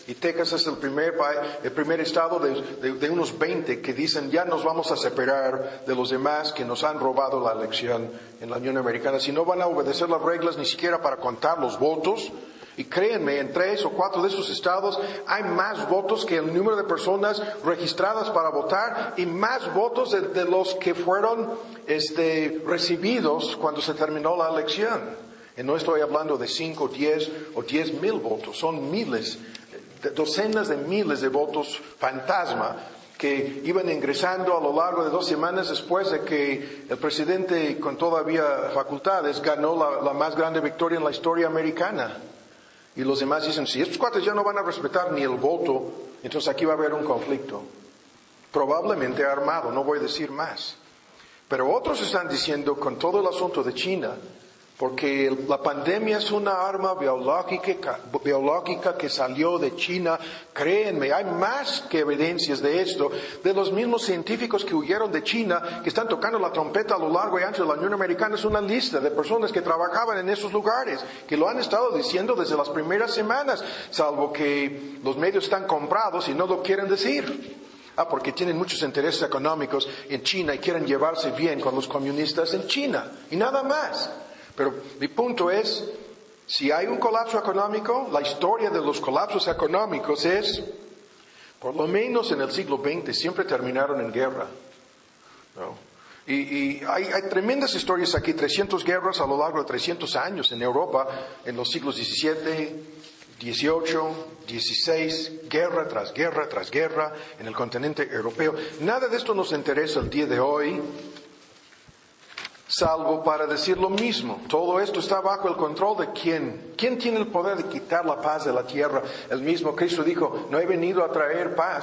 Y Texas es el primer, el primer estado de, de, de unos veinte que dicen ya nos vamos a separar de los demás que nos han robado la elección en la Unión Americana. Si no van a obedecer las reglas ni siquiera para contar los votos, y créanme, en tres o cuatro de esos estados hay más votos que el número de personas registradas para votar y más votos de, de los que fueron este, recibidos cuando se terminó la elección. Y no estoy hablando de cinco, diez o diez mil votos, son miles, docenas de miles de votos fantasma que iban ingresando a lo largo de dos semanas después de que el presidente, con todavía facultades, ganó la, la más grande victoria en la historia americana. Y los demás dicen, si estos cuates ya no van a respetar ni el voto, entonces aquí va a haber un conflicto. Probablemente armado, no voy a decir más. Pero otros están diciendo, con todo el asunto de China, porque la pandemia es una arma biológica, biológica que salió de China. Créanme, hay más que evidencias de esto, de los mismos científicos que huyeron de China, que están tocando la trompeta a lo largo y ancho de la Unión Americana. Es una lista de personas que trabajaban en esos lugares, que lo han estado diciendo desde las primeras semanas, salvo que los medios están comprados y no lo quieren decir. Ah, porque tienen muchos intereses económicos en China y quieren llevarse bien con los comunistas en China, y nada más. Pero mi punto es, si hay un colapso económico, la historia de los colapsos económicos es, por lo menos en el siglo veinte, siempre terminaron en guerra, ¿no? Y, y hay, hay tremendas historias aquí, trescientas guerras a lo largo de trescientos años en Europa, en los siglos diecisiete, dieciocho, dieciséis, guerra tras guerra tras guerra en el continente europeo. Nada de esto nos interesa el día de hoy, salvo para decir lo mismo. Todo esto está bajo el control de quién. ¿Quién tiene el poder de quitar la paz de la tierra? El mismo Cristo dijo, no he venido a traer paz,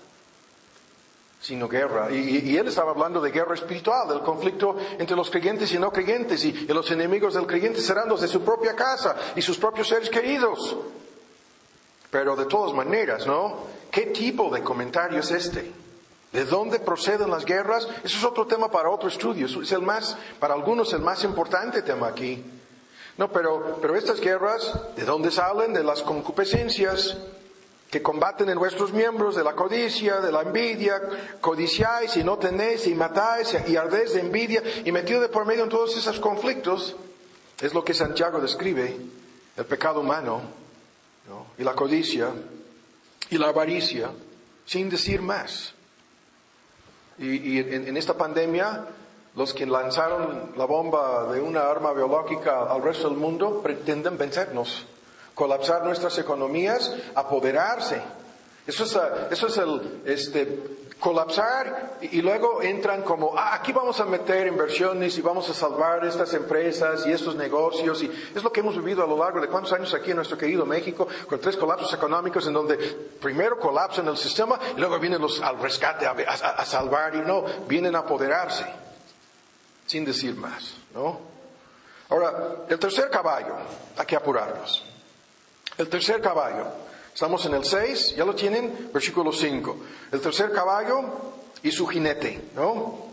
sino guerra. Y, y él estaba hablando de guerra espiritual, del conflicto entre los creyentes y no creyentes. Y, y los enemigos del creyente serán los de su propia casa y sus propios seres queridos. Pero de todas maneras, ¿no? ¿Qué tipo de comentario es este? ¿De dónde proceden las guerras? Eso es otro tema para otro estudio. Es el más, para algunos, el más importante tema aquí. No, pero, pero estas guerras, ¿de dónde salen? De las concupiscencias que combaten en vuestros miembros, de la codicia, de la envidia. Codiciáis y no tenéis, y matáis y ardéis de envidia. Y metido de por medio en todos esos conflictos, es lo que Santiago describe, el pecado humano, ¿no? Y la codicia, y la avaricia, sin decir más. Y, y en, en esta pandemia, los que lanzaron la bomba de una arma biológica al resto del mundo pretenden vencernos, colapsar nuestras economías, apoderarse. Eso es, eso es el este, colapsar y, y luego entran como, ah, aquí vamos a meter inversiones y vamos a salvar estas empresas y estos negocios. Y es lo que hemos vivido a lo largo de cuántos años aquí en nuestro querido México, con tres colapsos económicos en donde primero colapsan el sistema y luego vienen los al rescate a, a, a salvar y no, vienen a apoderarse, sin decir más, ¿no? Ahora, el tercer caballo, hay que apurarnos. El tercer caballo. Estamos en el seis, ya lo tienen, versículo cinco. El tercer caballo y su jinete, ¿no?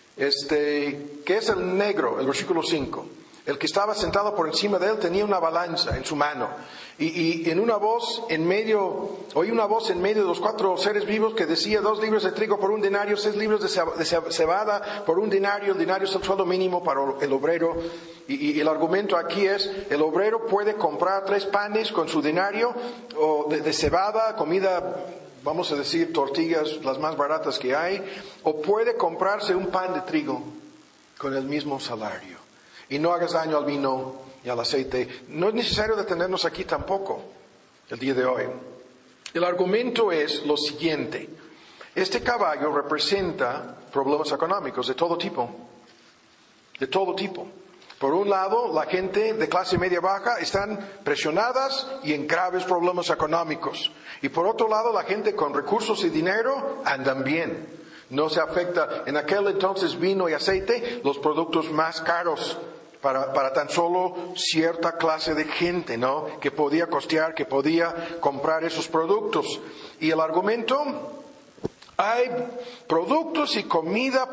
Este, que es el negro, el versículo cinco. El que estaba sentado por encima de él tenía una balanza en su mano. Y, y en una voz en medio, oí una voz en medio de los cuatro seres vivos que decía, dos libros de trigo por un denario, seis libros de cebada por un denario. El denario es el sueldo mínimo para el obrero. Y, y el argumento aquí es, el obrero puede comprar tres panes con su denario o de, de cebada, comida, vamos a decir, tortillas, las más baratas que hay, o puede comprarse un pan de trigo con el mismo salario. Y no hagas daño al vino y al aceite. No es necesario detenernos aquí tampoco, el día de hoy. El argumento es lo siguiente. Este caballo representa problemas económicos de todo tipo. De todo tipo. Por un lado, la gente de clase media baja están presionadas y en graves problemas económicos. Y por otro lado, la gente con recursos y dinero andan bien. No se afecta. En aquel entonces vino y aceite, los productos más caros para, para tan solo cierta clase de gente, ¿no? Que podía costear, que podía comprar esos productos. Y el argumento, hay productos y comida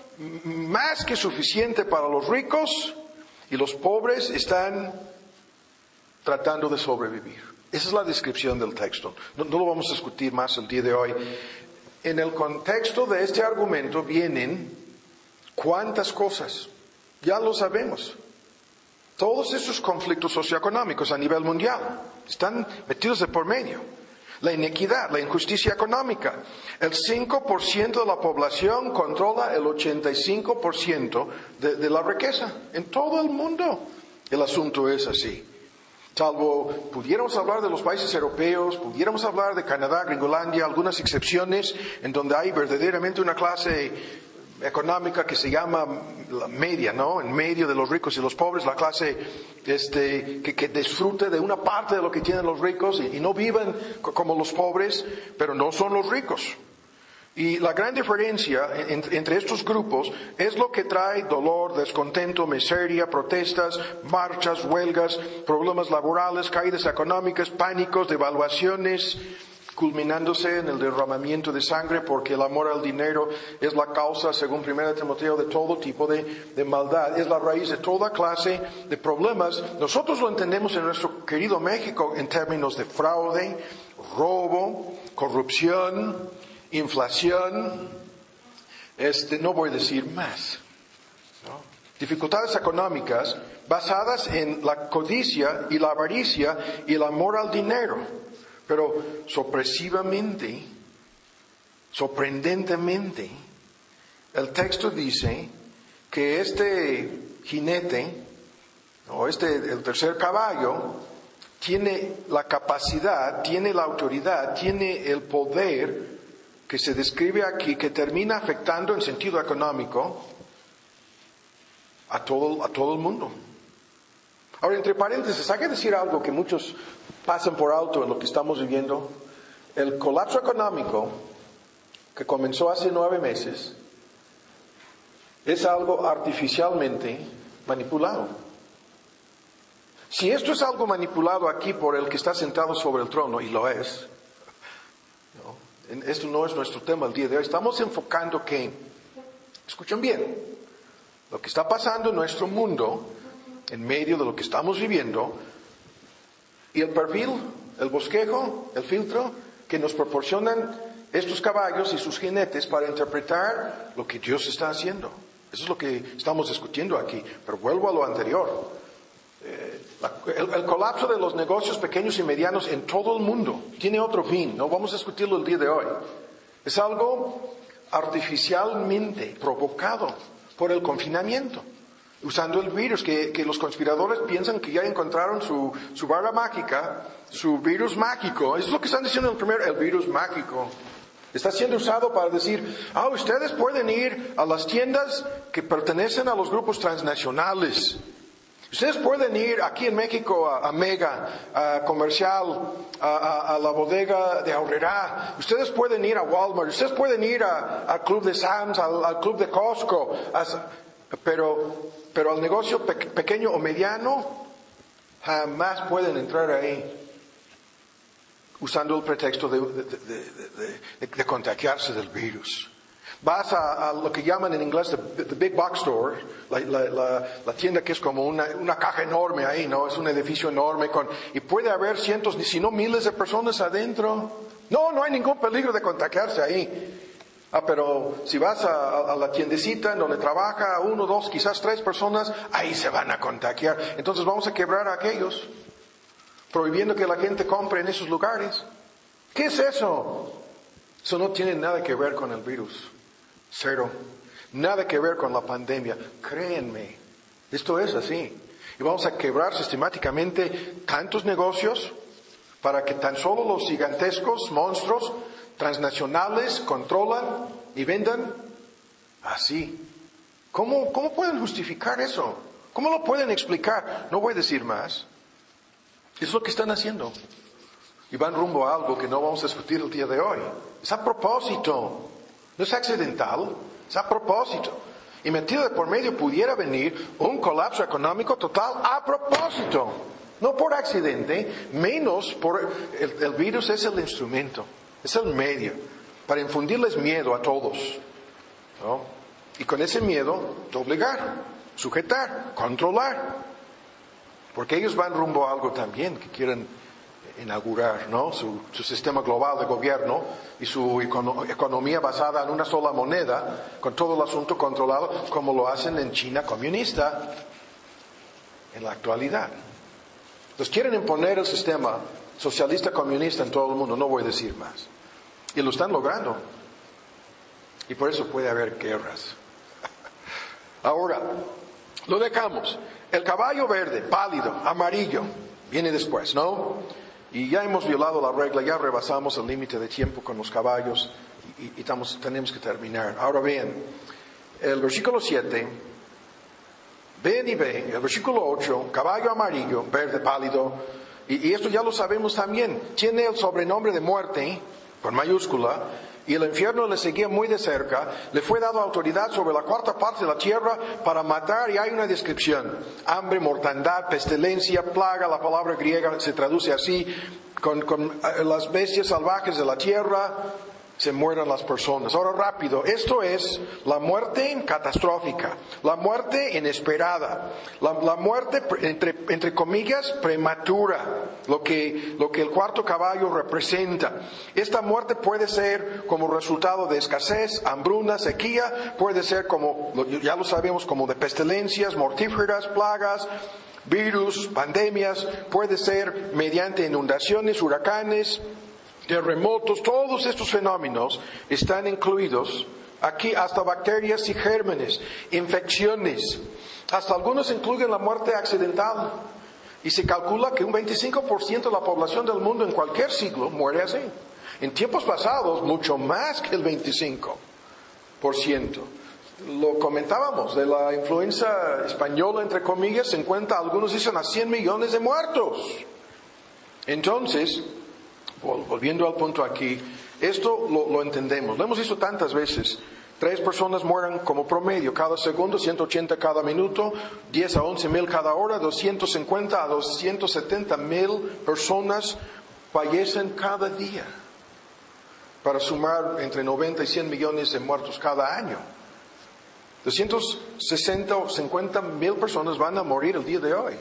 más que suficiente para los ricos y los pobres están tratando de sobrevivir. Esa es la descripción del texto. No, no lo vamos a discutir más el día de hoy. En el contexto de este argumento vienen cuántas cosas. Ya lo sabemos. Todos esos conflictos socioeconómicos a nivel mundial están metidos de por medio. La inequidad, la injusticia económica. El cinco por ciento de la población controla el ochenta y cinco por ciento de, de la riqueza en todo el mundo. El asunto es así. Salvo, pudiéramos hablar de los países europeos, pudiéramos hablar de Canadá, Gringolandia, algunas excepciones en donde hay verdaderamente una clase económica que se llama la media, ¿no? En medio de los ricos y los pobres, la clase este, que, que disfrute de una parte de lo que tienen los ricos y, y no viven como los pobres, pero no son los ricos. Y la gran diferencia entre, entre estos grupos es lo que trae dolor, descontento, miseria, protestas, marchas, huelgas, problemas laborales, caídas económicas, pánicos, devaluaciones, culminándose en el derramamiento de sangre, porque el amor al dinero es la causa, según primera Timoteo, de todo tipo de, de maldad. Es la raíz de toda clase de problemas. Nosotros lo entendemos en nuestro querido México en términos de fraude, robo, corrupción, inflación, este, no voy a decir más, ¿no? Dificultades económicas basadas en la codicia y la avaricia y el amor al dinero. Pero sorpresivamente, sorprendentemente, el texto dice que este jinete, o este, el tercer caballo, tiene la capacidad, tiene la autoridad, tiene el poder que se describe aquí, que termina afectando en sentido económico a todo, a todo el mundo. Ahora, entre paréntesis, hay que decir algo que muchos pasan por alto en lo que estamos viviendo. El colapso económico que comenzó hace nueve meses es algo artificialmente manipulado. Si esto es algo manipulado aquí por el que está sentado sobre el trono, y lo es, ¿no? Esto no es nuestro tema el día de hoy. Estamos enfocando que, escuchen bien, lo que está pasando en nuestro mundo, en medio de lo que estamos viviendo, y el perfil, el bosquejo, el filtro que nos proporcionan estos caballos y sus jinetes para interpretar lo que Dios está haciendo. Eso es lo que estamos discutiendo aquí. Pero vuelvo a lo anterior. Eh, la, el, el colapso de los negocios pequeños y medianos en todo el mundo tiene otro fin. No vamos a discutirlo el día de hoy. Es algo artificialmente provocado por el confinamiento, usando el virus, que, que los conspiradores piensan que ya encontraron su, su vara mágica, su virus mágico. Eso es lo que están diciendo en el primer, el virus mágico. Está siendo usado para decir, ah, ustedes pueden ir a las tiendas que pertenecen a los grupos transnacionales. Ustedes pueden ir aquí en México a, a Mega, a Comercial, a, a, a la bodega de Aurrerá. Ustedes pueden ir a Walmart. Ustedes pueden ir a, al Club de Sam's, al, al Club de Costco. A, pero, pero al negocio pe- pequeño o mediano, jamás pueden entrar ahí usando el pretexto de, de, de, de, de, de contagiarse del virus. Vas a, a lo que llaman en inglés the, the big box store, la, la, la, la tienda que es como una, una caja enorme ahí, ¿no? Es un edificio enorme con, y puede haber cientos, si no miles de personas adentro. No, no hay ningún peligro de contagiarse ahí. Ah, pero si vas a, a la tiendecita en donde trabaja uno, dos, quizás tres personas, ahí se van a contagiar. Entonces vamos a quebrar a aquellos, prohibiendo que la gente compre en esos lugares. ¿Qué es eso? Eso no tiene nada que ver con el virus. Cero. Nada que ver con la pandemia. Créanme, esto es así. Y vamos a quebrar sistemáticamente tantos negocios para que tan solo los gigantescos monstruos transnacionales controlan y vendan así. ¿Cómo, cómo pueden justificar eso? ¿Cómo lo pueden explicar? No voy a decir más. Es lo que están haciendo. Y van rumbo a algo que no vamos a discutir el día de hoy. Es a propósito. No es accidental. Es a propósito. Y metido de por medio pudiera venir un colapso económico total a propósito. No por accidente, menos por el, el virus es el instrumento. Es el medio para infundirles miedo a todos, ¿no? Y con ese miedo, obligar, sujetar, controlar. Porque ellos van rumbo a algo también que quieren inaugurar, ¿no? Su, su sistema global de gobierno y su econo- economía basada en una sola moneda, con todo el asunto controlado, como lo hacen en China comunista en la actualidad. Entonces quieren imponer el sistema socialista comunista en todo el mundo, no voy a decir más. Y lo están logrando. Y por eso puede haber guerras. Ahora, lo dejamos. El caballo verde, pálido, amarillo, viene después, ¿no? Y ya hemos violado la regla, ya rebasamos el límite de tiempo con los caballos y, y estamos, tenemos que terminar. Ahora bien, el versículo siete, ven y ven, el versículo ocho, caballo amarillo, verde, pálido, y, y esto ya lo sabemos también, tiene el sobrenombre de muerte, con mayúscula, y el infierno le seguía muy de cerca, le fue dado autoridad sobre la cuarta parte de la tierra para matar, y hay una descripción: hambre, mortandad, pestilencia, plaga. La palabra griega se traduce así: con, con las bestias salvajes de la tierra se mueran las personas. Ahora rápido, esto es la muerte catastrófica, la muerte inesperada, la, la muerte entre, entre comillas prematura, lo que, lo que el cuarto caballo representa. Esta muerte puede ser como resultado de escasez, hambruna, sequía, puede ser como, ya lo sabemos, como de pestilencias, mortíferas, plagas, virus, pandemias, puede ser mediante inundaciones, huracanes, terremotos. Todos estos fenómenos están incluidos aquí, hasta bacterias y gérmenes, infecciones, hasta algunos incluyen la muerte accidental, y se calcula que un veinticinco por ciento de la población del mundo en cualquier siglo muere así. En tiempos pasados, mucho más que el veinticinco por ciento. Lo comentábamos de la influenza española, entre comillas, se encuentra, algunos dicen, a cien millones de muertos. Entonces, volviendo al punto aquí, esto lo, lo entendemos, lo hemos visto tantas veces. Tres personas mueren como promedio cada segundo, ciento ochenta cada minuto, diez a once mil cada hora, doscientos cincuenta a doscientos setenta mil personas fallecen cada día, para sumar entre noventa y cien millones de muertos cada año. doscientos sesenta o cincuenta mil personas van a morir el día de hoy,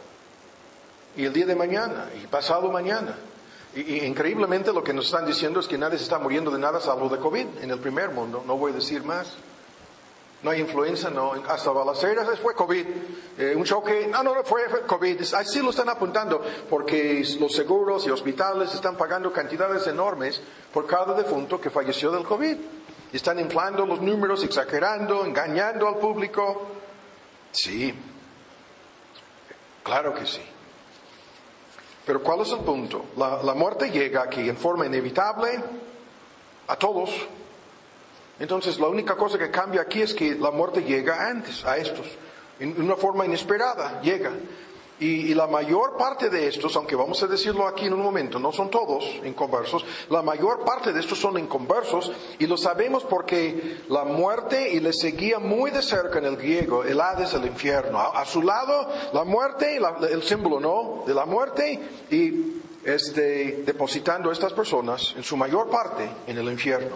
y el día de mañana, y pasado mañana. Y, y increíblemente lo que nos están diciendo es que nadie se está muriendo de nada salvo de COVID en el primer mundo. No voy a decir más. No hay influenza, no, hasta balaceras fue COVID. Eh, un choque, no, no, fue, fue COVID. Así lo están apuntando, porque los seguros y hospitales están pagando cantidades enormes por cada defunto que falleció del COVID. Y están inflando los números, exagerando, engañando al público. Sí, claro que sí. Pero ¿cuál es el punto? La, la muerte llega aquí en forma inevitable a todos. Entonces la única cosa que cambia aquí es que la muerte llega antes a estos. En una forma inesperada llega. Y, y la mayor parte de estos, aunque vamos a decirlo aquí en un momento, no son todos inconversos, la mayor parte de estos son inconversos, y lo sabemos porque la muerte y le seguía muy de cerca en el griego, el Hades, el infierno. A, a su lado la muerte, la, el símbolo, ¿no?, de la muerte, y este, depositando a estas personas en su mayor parte en el infierno.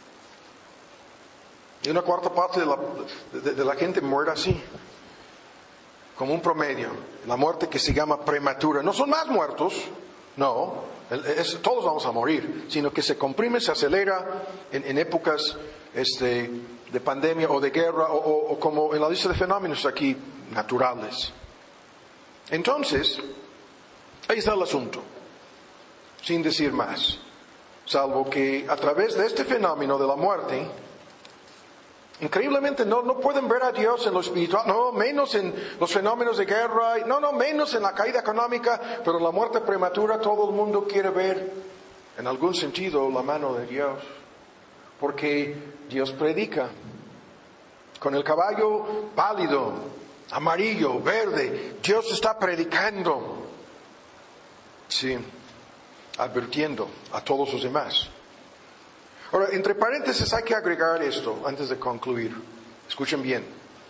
Y una cuarta parte de la, de, de la gente muere así, como un promedio. La muerte que se llama prematura. No son más muertos, no, es, todos vamos a morir, sino que se comprime, se acelera en, en épocas este, de pandemia o de guerra, o, o, o como en la lista de fenómenos aquí, naturales. Entonces, ahí está el asunto, sin decir más, salvo que a través de este fenómeno de la muerte, increíblemente no, no pueden ver a Dios en lo espiritual, no menos en los fenómenos de guerra, no, no menos en la caída económica, pero la muerte prematura todo el mundo quiere ver en algún sentido la mano de Dios, porque Dios predica con el caballo pálido, amarillo, verde. Dios está predicando, sí, advirtiendo a todos los demás. Ahora, entre paréntesis hay que agregar esto antes de concluir. Escuchen bien.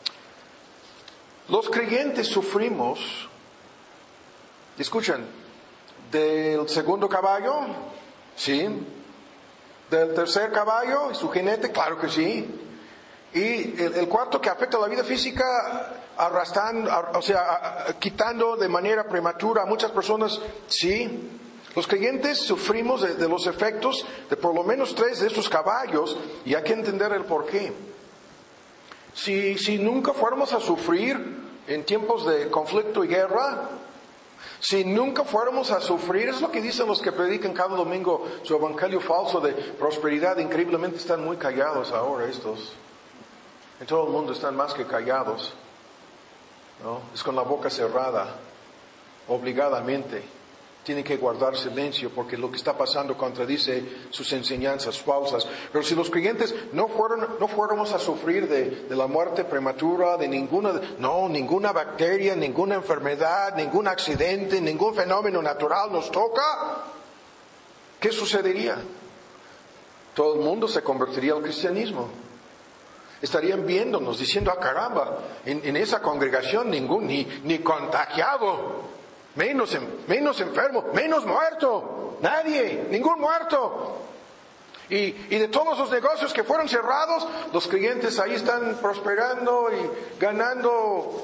Los creyentes sufrimos, escuchen, del segundo caballo, sí. Del tercer caballo y su jinete, claro que sí. Y el, el cuarto, que afecta a la vida física, arrastrando, o sea, quitando de manera prematura a muchas personas, sí. Los creyentes sufrimos de, de los efectos de por lo menos tres de estos caballos y hay que entender el porqué. Si, si nunca fuéramos a sufrir en tiempos de conflicto y guerra, si nunca fuéramos a sufrir, es lo que dicen los que predican cada domingo su evangelio falso de prosperidad. Increíblemente están muy callados ahora estos. En todo el mundo están más que callados, ¿no? Es con la boca cerrada, obligadamente. Tienen que guardar silencio porque lo que está pasando contradice sus enseñanzas falsas. Pero si los creyentes no fueron, no fuéramos a sufrir de, de la muerte prematura, de ninguna, no, ninguna bacteria, ninguna enfermedad, ningún accidente, ningún fenómeno natural nos toca, ¿qué sucedería? Todo el mundo se convertiría al cristianismo. Estarían viéndonos diciendo, ah, caramba, en, en esa congregación ningún, ni, ni contagiado. Menos, menos enfermo, menos muerto, nadie, ningún muerto. Y, y de todos los negocios que fueron cerrados, los creyentes ahí están prosperando y ganando.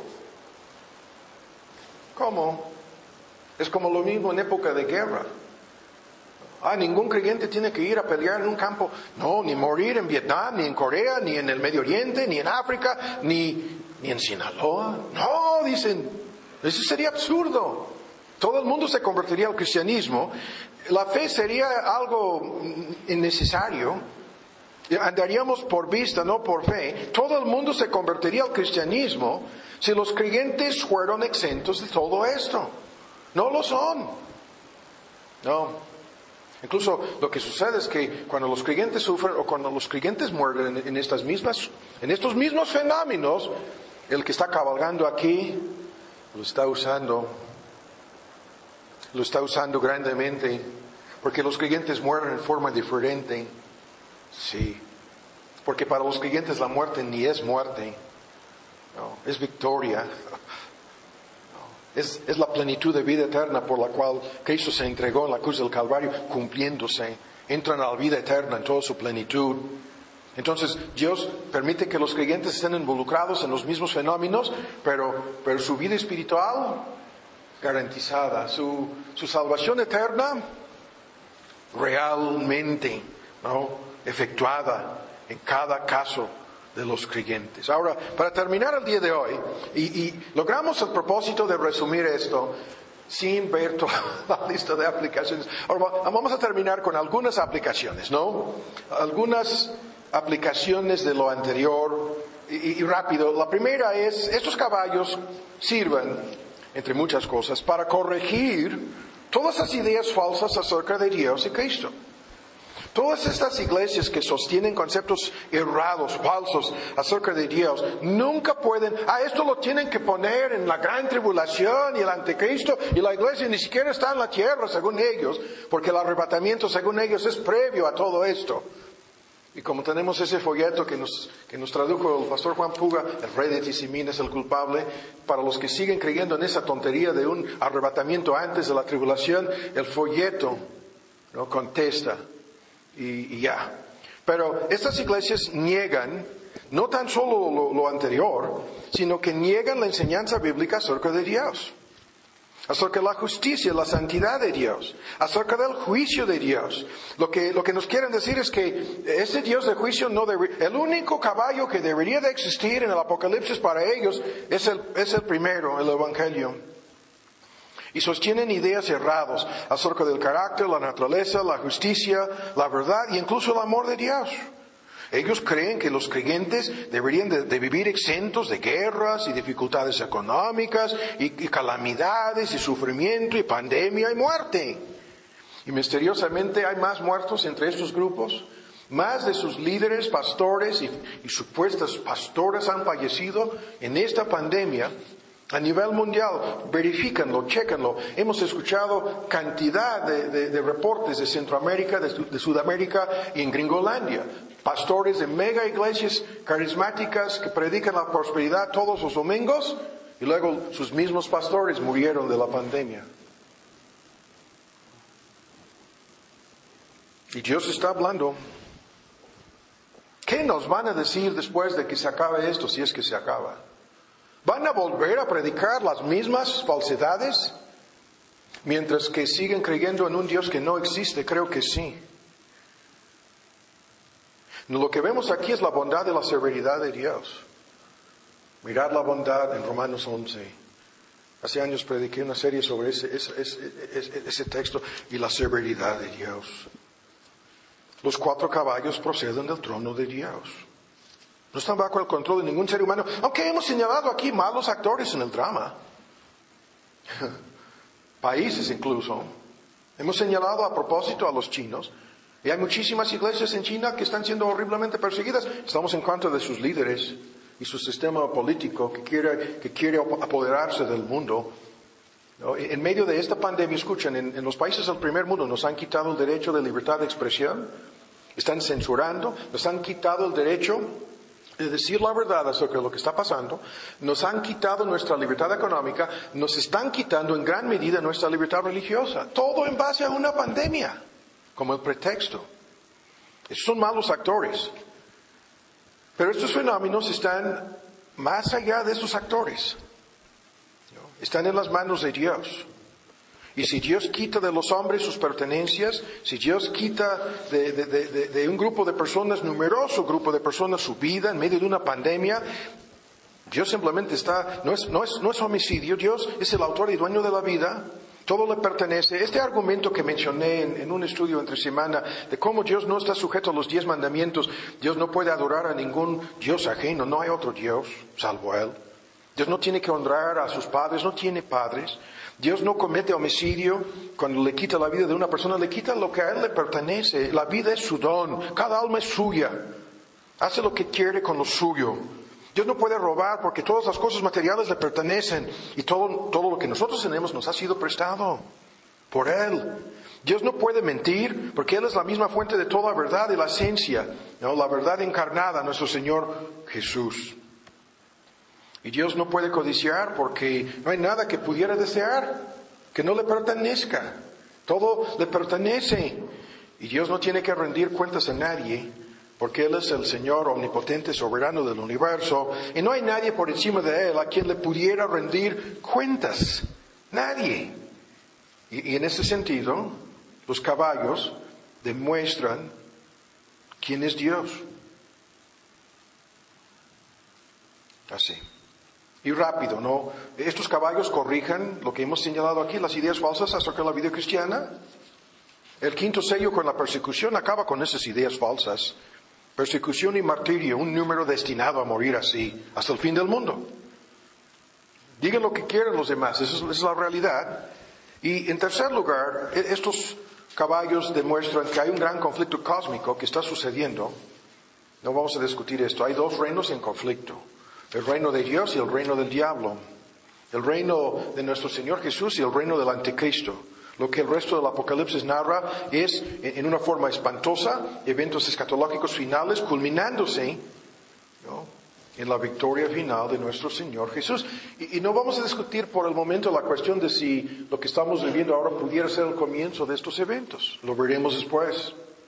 ¿Cómo? Es como lo mismo en época de guerra. Ah, ningún creyente tiene que ir a pelear en un campo. No, ni morir en Vietnam, ni en Corea, ni en el Medio Oriente, ni en África, ni, ni en Sinaloa. No, dicen, eso sería absurdo. Todo el mundo se convertiría al cristianismo. La fe sería algo innecesario. Andaríamos por vista, no por fe. Todo el mundo se convertiría al cristianismo si los creyentes fueron exentos de todo esto. No lo son. No. Incluso lo que sucede es que cuando los creyentes sufren o cuando los creyentes mueren en, en estas mismas, en estos mismos fenómenos, el que está cabalgando aquí lo está usando. Lo está usando grandemente, porque los creyentes mueren en forma diferente. Sí, porque para los creyentes la muerte ni es muerte, no, es victoria. No, es, es la plenitud de vida eterna por la cual Cristo se entregó en la cruz del Calvario, cumpliéndose. Entran a la vida eterna en toda su plenitud. Entonces, Dios permite que los creyentes estén involucrados en los mismos fenómenos, pero, pero su vida espiritual garantizada, su, su salvación eterna realmente, ¿no?, efectuada en cada caso de los creyentes. Ahora, para terminar el día de hoy, y, y logramos el propósito de resumir esto sin ver toda la lista de aplicaciones. Ahora, vamos a terminar con algunas aplicaciones, ¿no? Algunas aplicaciones de lo anterior, y, y rápido. La primera es, estos caballos sirven, entre muchas cosas, para corregir todas esas ideas falsas acerca de Dios y Cristo. Todas estas iglesias que sostienen conceptos errados, falsos acerca de Dios, nunca pueden, ah, esto lo tienen que poner en la gran tribulación y el anticristo, y la iglesia ni siquiera está en la tierra según ellos, porque el arrebatamiento según ellos es previo a todo esto. Y como tenemos ese folleto que nos, que nos tradujo el pastor Juan Puga, el rey de Tizimín es el culpable, para los que siguen creyendo en esa tontería de un arrebatamiento antes de la tribulación, el folleto, ¿no?, contesta y, y ya. Pero estas iglesias niegan no tan solo lo, lo anterior, sino que niegan la enseñanza bíblica acerca de Dios, acerca de la justicia, la santidad de Dios, acerca del juicio de Dios. Lo que, lo que nos quieren decir es que ese Dios de juicio no debe, el único caballo que debería de existir en el Apocalipsis para ellos es el, es el primero, el Evangelio. Y sostienen ideas erradas acerca del carácter, la naturaleza, la justicia, la verdad e incluso el amor de Dios. Ellos creen que los creyentes deberían de, de vivir exentos de guerras y dificultades económicas y, y calamidades y sufrimiento y pandemia y muerte. Y misteriosamente hay más muertos entre estos grupos. Más de sus líderes, pastores y, y supuestas pastoras han fallecido en esta pandemia a nivel mundial. Verifícanlo, chécanlo. Hemos escuchado cantidad de, de, de reportes de Centroamérica, de, de Sudamérica y en Gringolandia. Pastores de mega iglesias carismáticas que predican la prosperidad todos los domingos y luego sus mismos pastores murieron de la pandemia. Y Dios está hablando. ¿Qué nos van a decir después de que se acabe esto, si es que se acaba? ¿Van a volver a predicar las mismas falsedades? Mientras que siguen creyendo en un Dios que no existe, creo que sí. Lo que vemos aquí es la bondad y la severidad de Dios. Mirad la bondad en Romanos once. Hace años prediqué una serie sobre ese, ese, ese, ese, ese texto y la severidad de Dios. Los cuatro caballos proceden del trono de Dios. No están bajo el control de ningún ser humano, aunque hemos señalado aquí malos actores en el drama. Países incluso. Hemos señalado a propósito a los chinos. Y hay muchísimas iglesias en China que están siendo horriblemente perseguidas. Estamos en contra de sus líderes y su sistema político que quiere, que quiere apoderarse del mundo. ¿No? En medio de esta pandemia, escuchen, en, en los países del primer mundo nos han quitado el derecho de libertad de expresión. Están censurando, nos han quitado el derecho de decir la verdad acerca de lo que está pasando, nos han quitado nuestra libertad económica, nos están quitando en gran medida nuestra libertad religiosa. Todo en base a una pandemia, como el pretexto. Esos son malos actores. Pero estos fenómenos están más allá de esos actores. Están en las manos de Dios. Y si Dios quita de los hombres sus pertenencias, si Dios quita de, de, de, de un grupo de personas, numeroso grupo de personas, su vida en medio de una pandemia, Dios simplemente está, no es, no es, no es homicidio, Dios es el autor y dueño de la vida, todo le pertenece. Este argumento que mencioné en, en un estudio entre semana, de cómo Dios no está sujeto a los diez mandamientos, Dios no puede adorar a ningún Dios ajeno, no hay otro Dios salvo Él. Dios no tiene que honrar a sus padres, no tiene padres. Dios no comete homicidio cuando le quita la vida de una persona, le quita lo que a Él le pertenece. La vida es su don, cada alma es suya. Hace lo que quiere con lo suyo. Dios no puede robar porque todas las cosas materiales le pertenecen y todo, todo lo que nosotros tenemos nos ha sido prestado por Él. Dios no puede mentir porque Él es la misma fuente de toda verdad y la esencia, ¿no? La verdad encarnada, nuestro Señor Jesús. Y Dios no puede codiciar porque no hay nada que pudiera desear que no le pertenezca. Todo le pertenece. Y Dios no tiene que rendir cuentas a nadie porque Él es el Señor omnipotente, soberano del universo. Y no hay nadie por encima de Él a quien le pudiera rendir cuentas. Nadie. Y, y en ese sentido, los caballos demuestran quién es Dios. Así. Y rápido, ¿no? Estos caballos corrijan lo que hemos señalado aquí, las ideas falsas acerca de la vida cristiana. El quinto sello con la persecución acaba con esas ideas falsas. Persecución y martirio, un número destinado a morir así, hasta el fin del mundo. Digan lo que quieran los demás, esa es, esa es la realidad. Y en tercer lugar, estos caballos demuestran que hay un gran conflicto cósmico que está sucediendo. No vamos a discutir esto, hay dos reinos en conflicto. El reino de Dios y el reino del diablo. El reino de nuestro Señor Jesús y el reino del anticristo. Lo que el resto del Apocalipsis narra es, en una forma espantosa, eventos escatológicos finales, culminándose, ¿no?, en la victoria final de nuestro Señor Jesús. Y, y no vamos a discutir por el momento la cuestión de si lo que estamos viviendo ahora pudiera ser el comienzo de estos eventos. Lo veremos después.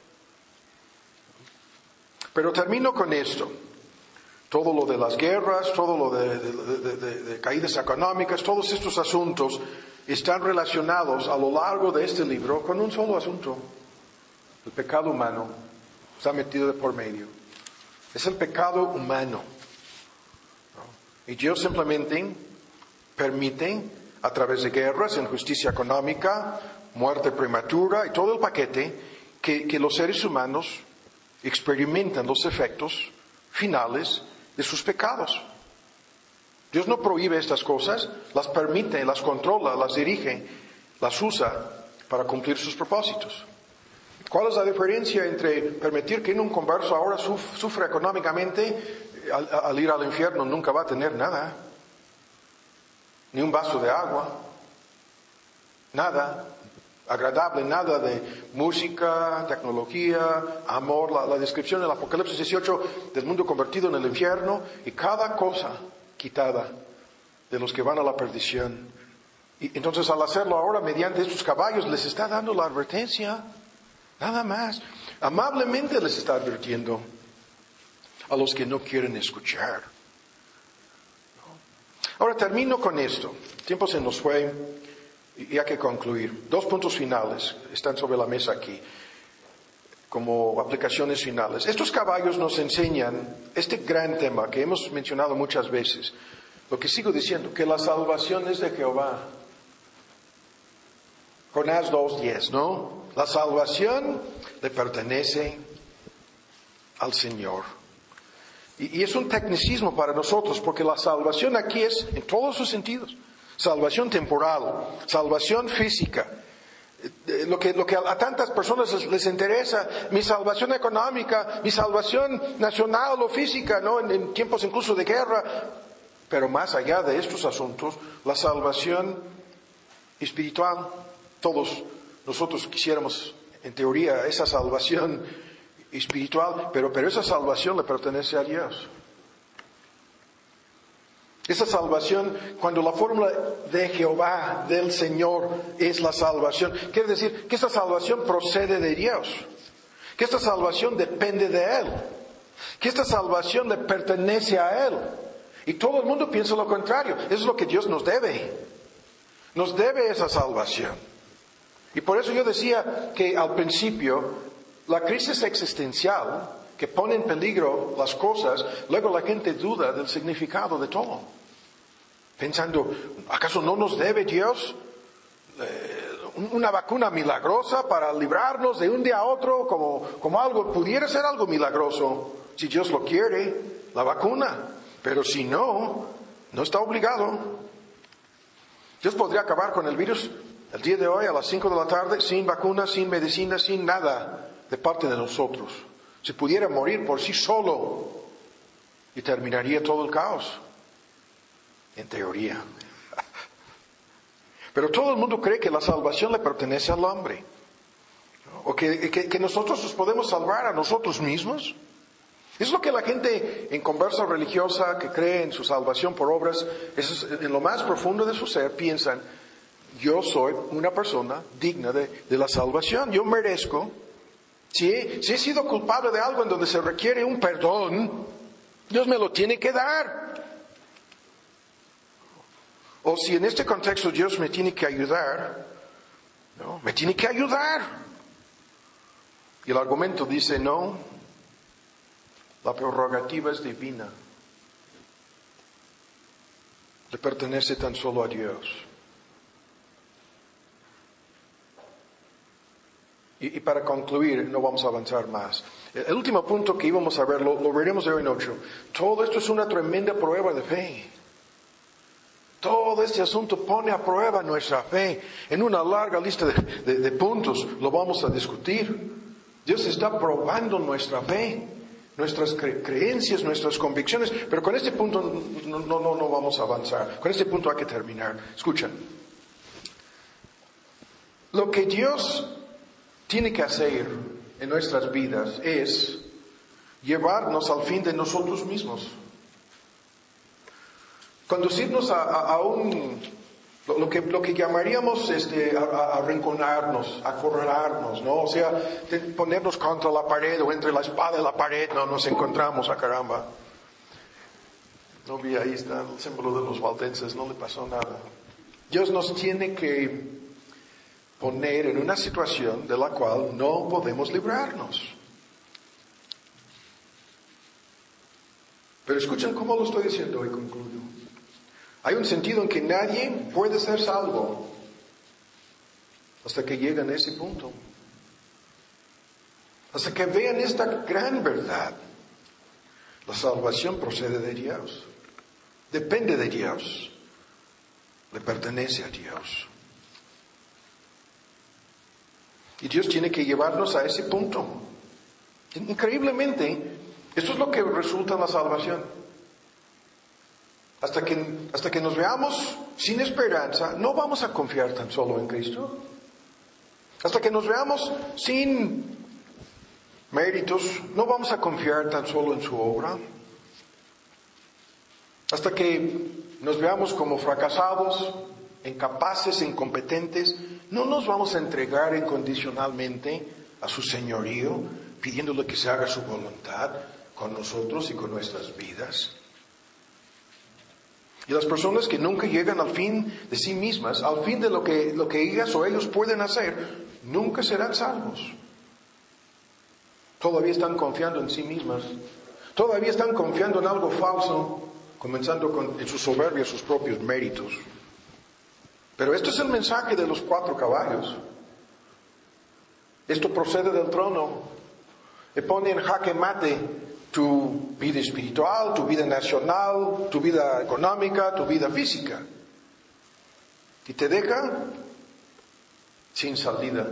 Pero termino con esto. Todo lo de las guerras, todo lo de, de, de, de, de caídas económicas, todos estos asuntos están relacionados a lo largo de este libro con un solo asunto. El pecado humano está metido de por medio. Es el pecado humano. ¿No? Y Dios simplemente permite, a través de guerras, injusticia económica, muerte prematura y todo el paquete, que, que los seres humanos experimentan los efectos finales de sus pecados. Dios no prohíbe estas cosas, las permite, las controla, las dirige, las usa para cumplir sus propósitos. ¿Cuál es la diferencia entre permitir que un converso ahora suf- sufra económicamente, al, al ir al infierno nunca va a tener nada? Ni un vaso de agua, nada agradable, nada de música, tecnología, amor, la, la descripción del Apocalipsis dieciocho del mundo convertido en el infierno y cada cosa quitada de los que van a la perdición. Y entonces al hacerlo ahora mediante estos caballos les está dando la advertencia, nada más. Amablemente les está advirtiendo a los que no quieren escuchar. Ahora termino con esto. El tiempo se nos fue. Y hay que concluir. Dos puntos finales están sobre la mesa aquí, como aplicaciones finales. Estos caballos nos enseñan este gran tema que hemos mencionado muchas veces. Lo que sigo diciendo, que la salvación es de Jehová. Jonás dos diez, ¿no? La salvación le pertenece al Señor. Y, y es un tecnicismo para nosotros, porque la salvación aquí es en todos sus sentidos. Salvación temporal, salvación física. Lo que, lo que a tantas personas les, les interesa, mi salvación económica, mi salvación nacional o física, ¿no? En, en tiempos incluso de guerra. Pero más allá de estos asuntos, la salvación espiritual, todos nosotros quisiéramos, en teoría, esa salvación espiritual, pero, pero esa salvación le pertenece a Dios. Esa salvación, cuando la fórmula de Jehová, del Señor, es la salvación, quiere decir que esta salvación procede de Dios, que esta salvación depende de Él, que esta salvación le pertenece a Él. Y todo el mundo piensa lo contrario. Eso es lo que Dios nos debe. Nos debe esa salvación. Y por eso yo decía que al principio, la crisis existencial que pone en peligro las cosas, luego la gente duda del significado de todo. Pensando, ¿acaso no nos debe Dios eh, una vacuna milagrosa para librarnos de un día a otro como, como algo, pudiera ser algo milagroso, si Dios lo quiere, la vacuna? Pero si no, no está obligado. Dios podría acabar con el virus el día de hoy a las cinco de la tarde, sin vacuna, sin medicina, sin nada de parte de nosotros. Se pudiera morir por sí solo y terminaría todo el caos. En teoría. Pero todo el mundo cree que la salvación le pertenece al hombre. O que, que, que nosotros nos podemos salvar a nosotros mismos. Es lo que la gente en conversa religiosa que cree en su salvación por obras, es, en lo más profundo de su ser, piensan, yo soy una persona digna de, de la salvación, yo merezco. Si he, si he sido culpable de algo en donde se requiere un perdón, Dios me lo tiene que dar. O si en este contexto Dios me tiene que ayudar, no, me tiene que ayudar. Y el argumento dice, no, la prerrogativa es divina. Le pertenece tan solo a Dios. Y, y para concluir, no vamos a avanzar más. El, el último punto que íbamos a ver, lo, lo veremos de hoy en ocho. Todo esto es una tremenda prueba de fe. Todo este asunto pone a prueba nuestra fe. En una larga lista de, de, de puntos lo vamos a discutir. Dios está probando nuestra fe, nuestras cre- creencias, nuestras convicciones. Pero con este punto no, no, no, no vamos a avanzar. Con este punto hay que terminar. Escucha. Lo que Dios tiene que hacer en nuestras vidas es llevarnos al fin de nosotros mismos. Conducirnos a, a, a un, lo, lo, que, lo que llamaríamos este, a, a arrinconarnos, a acorralarnos, ¿no? O sea, de ponernos contra la pared o entre la espada y la pared, no nos encontramos, a caramba. No vi, ahí está el símbolo de los valdenses, no le pasó nada. Dios nos tiene que poner en una situación de la cual no podemos librarnos. Pero escuchen cómo lo estoy diciendo y concluyo. Hay un sentido en que nadie puede ser salvo hasta que lleguen a ese punto. Hasta que vean esta gran verdad. La salvación procede de Dios. Depende de Dios. Le pertenece a Dios. Y Dios tiene que llevarnos a ese punto. Increíblemente, esto es lo que resulta en la salvación. Hasta que, hasta que nos veamos sin esperanza, no vamos a confiar tan solo en Cristo. Hasta que nos veamos sin méritos, no vamos a confiar tan solo en su obra. Hasta que nos veamos como fracasados, incapaces, incompetentes, no nos vamos a entregar incondicionalmente a su señorío, pidiéndole que se haga su voluntad con nosotros y con nuestras vidas. Y las personas que nunca llegan al fin de sí mismas, al fin de lo que, lo que ellas o ellos pueden hacer, nunca serán salvos. Todavía están confiando en sí mismas. Todavía están confiando en algo falso, comenzando con, en su soberbia, sus propios méritos. Pero esto es el mensaje de los cuatro caballos. Esto procede del trono. Y pone en jaque mate tu vida espiritual, tu vida nacional, tu vida económica, tu vida física. Y te deja sin salida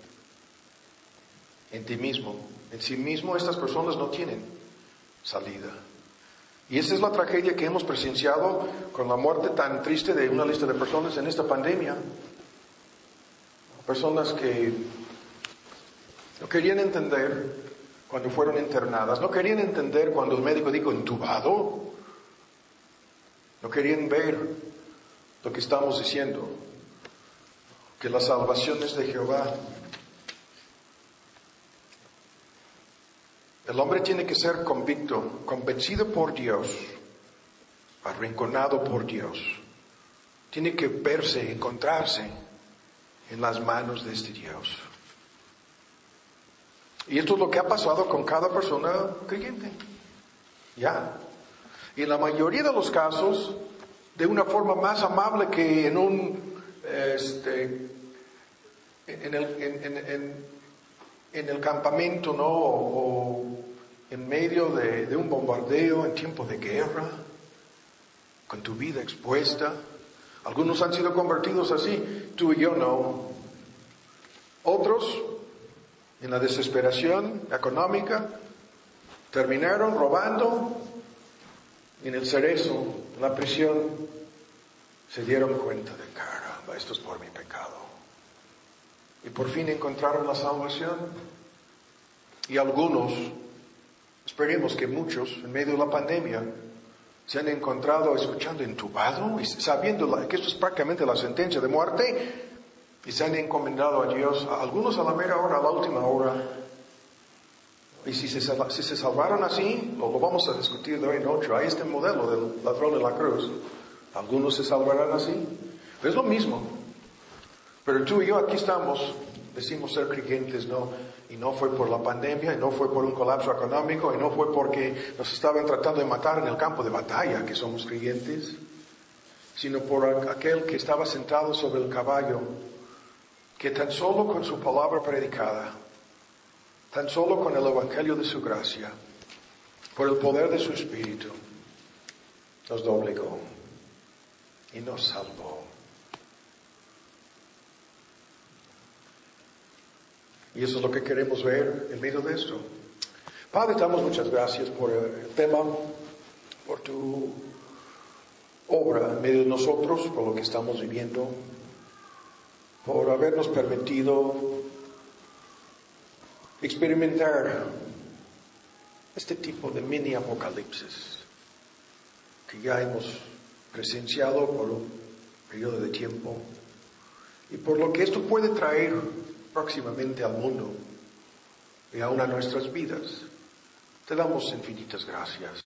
en ti mismo. En sí mismo estas personas no tienen salida. Y esa es la tragedia que hemos presenciado con la muerte tan triste de una lista de personas en esta pandemia. Personas que no querían entender cuando fueron internadas, no querían entender cuando el médico dijo intubado, no querían ver lo que estamos diciendo, que la salvación es de Jehová. El hombre tiene que ser convicto, convencido por Dios, arrinconado por Dios. Tiene que verse, encontrarse en las manos de este Dios. Y esto es lo que ha pasado con cada persona creyente. Ya. Y en la mayoría de los casos, de una forma más amable que en un, este, en el, en, en, en, en el campamento, ¿no? O, o en medio de, de un bombardeo, en tiempo de guerra, con tu vida expuesta. Algunos han sido convertidos así, tú y yo no. Otros, en la desesperación económica, terminaron robando, y en el cerezo, en la prisión, se dieron cuenta de caramba, esto es por mi pecado. Y por fin encontraron la salvación. Y algunos, esperemos que muchos, en medio de la pandemia, se han encontrado escuchando intubado, y sabiendo que esto es prácticamente la sentencia de muerte, y se han encomendado a Dios, a algunos a la mera hora, a la última hora. Y si se, si se salvaron así, lo, lo vamos a discutir de hoy en ocho, hay este modelo del ladrón de la cruz. Algunos se salvarán así. Pero es lo mismo. Pero tú y yo aquí estamos, decimos ser creyentes, ¿no? Y no fue por la pandemia, y no fue por un colapso económico, y no fue porque nos estaban tratando de matar en el campo de batalla, que somos creyentes, sino por aquel que estaba sentado sobre el caballo, que tan solo con su palabra predicada, tan solo con el evangelio de su gracia, por el poder de su espíritu, nos doblegó y nos salvó. Y eso es lo que queremos ver en medio de esto. Padre, te damos muchas gracias por el tema, por tu obra en medio de nosotros, por lo que estamos viviendo, por habernos permitido experimentar este tipo de mini apocalipsis que ya hemos presenciado por un periodo de tiempo, y por lo que esto puede traer próximamente al mundo y aún a nuestras vidas. Te damos infinitas gracias.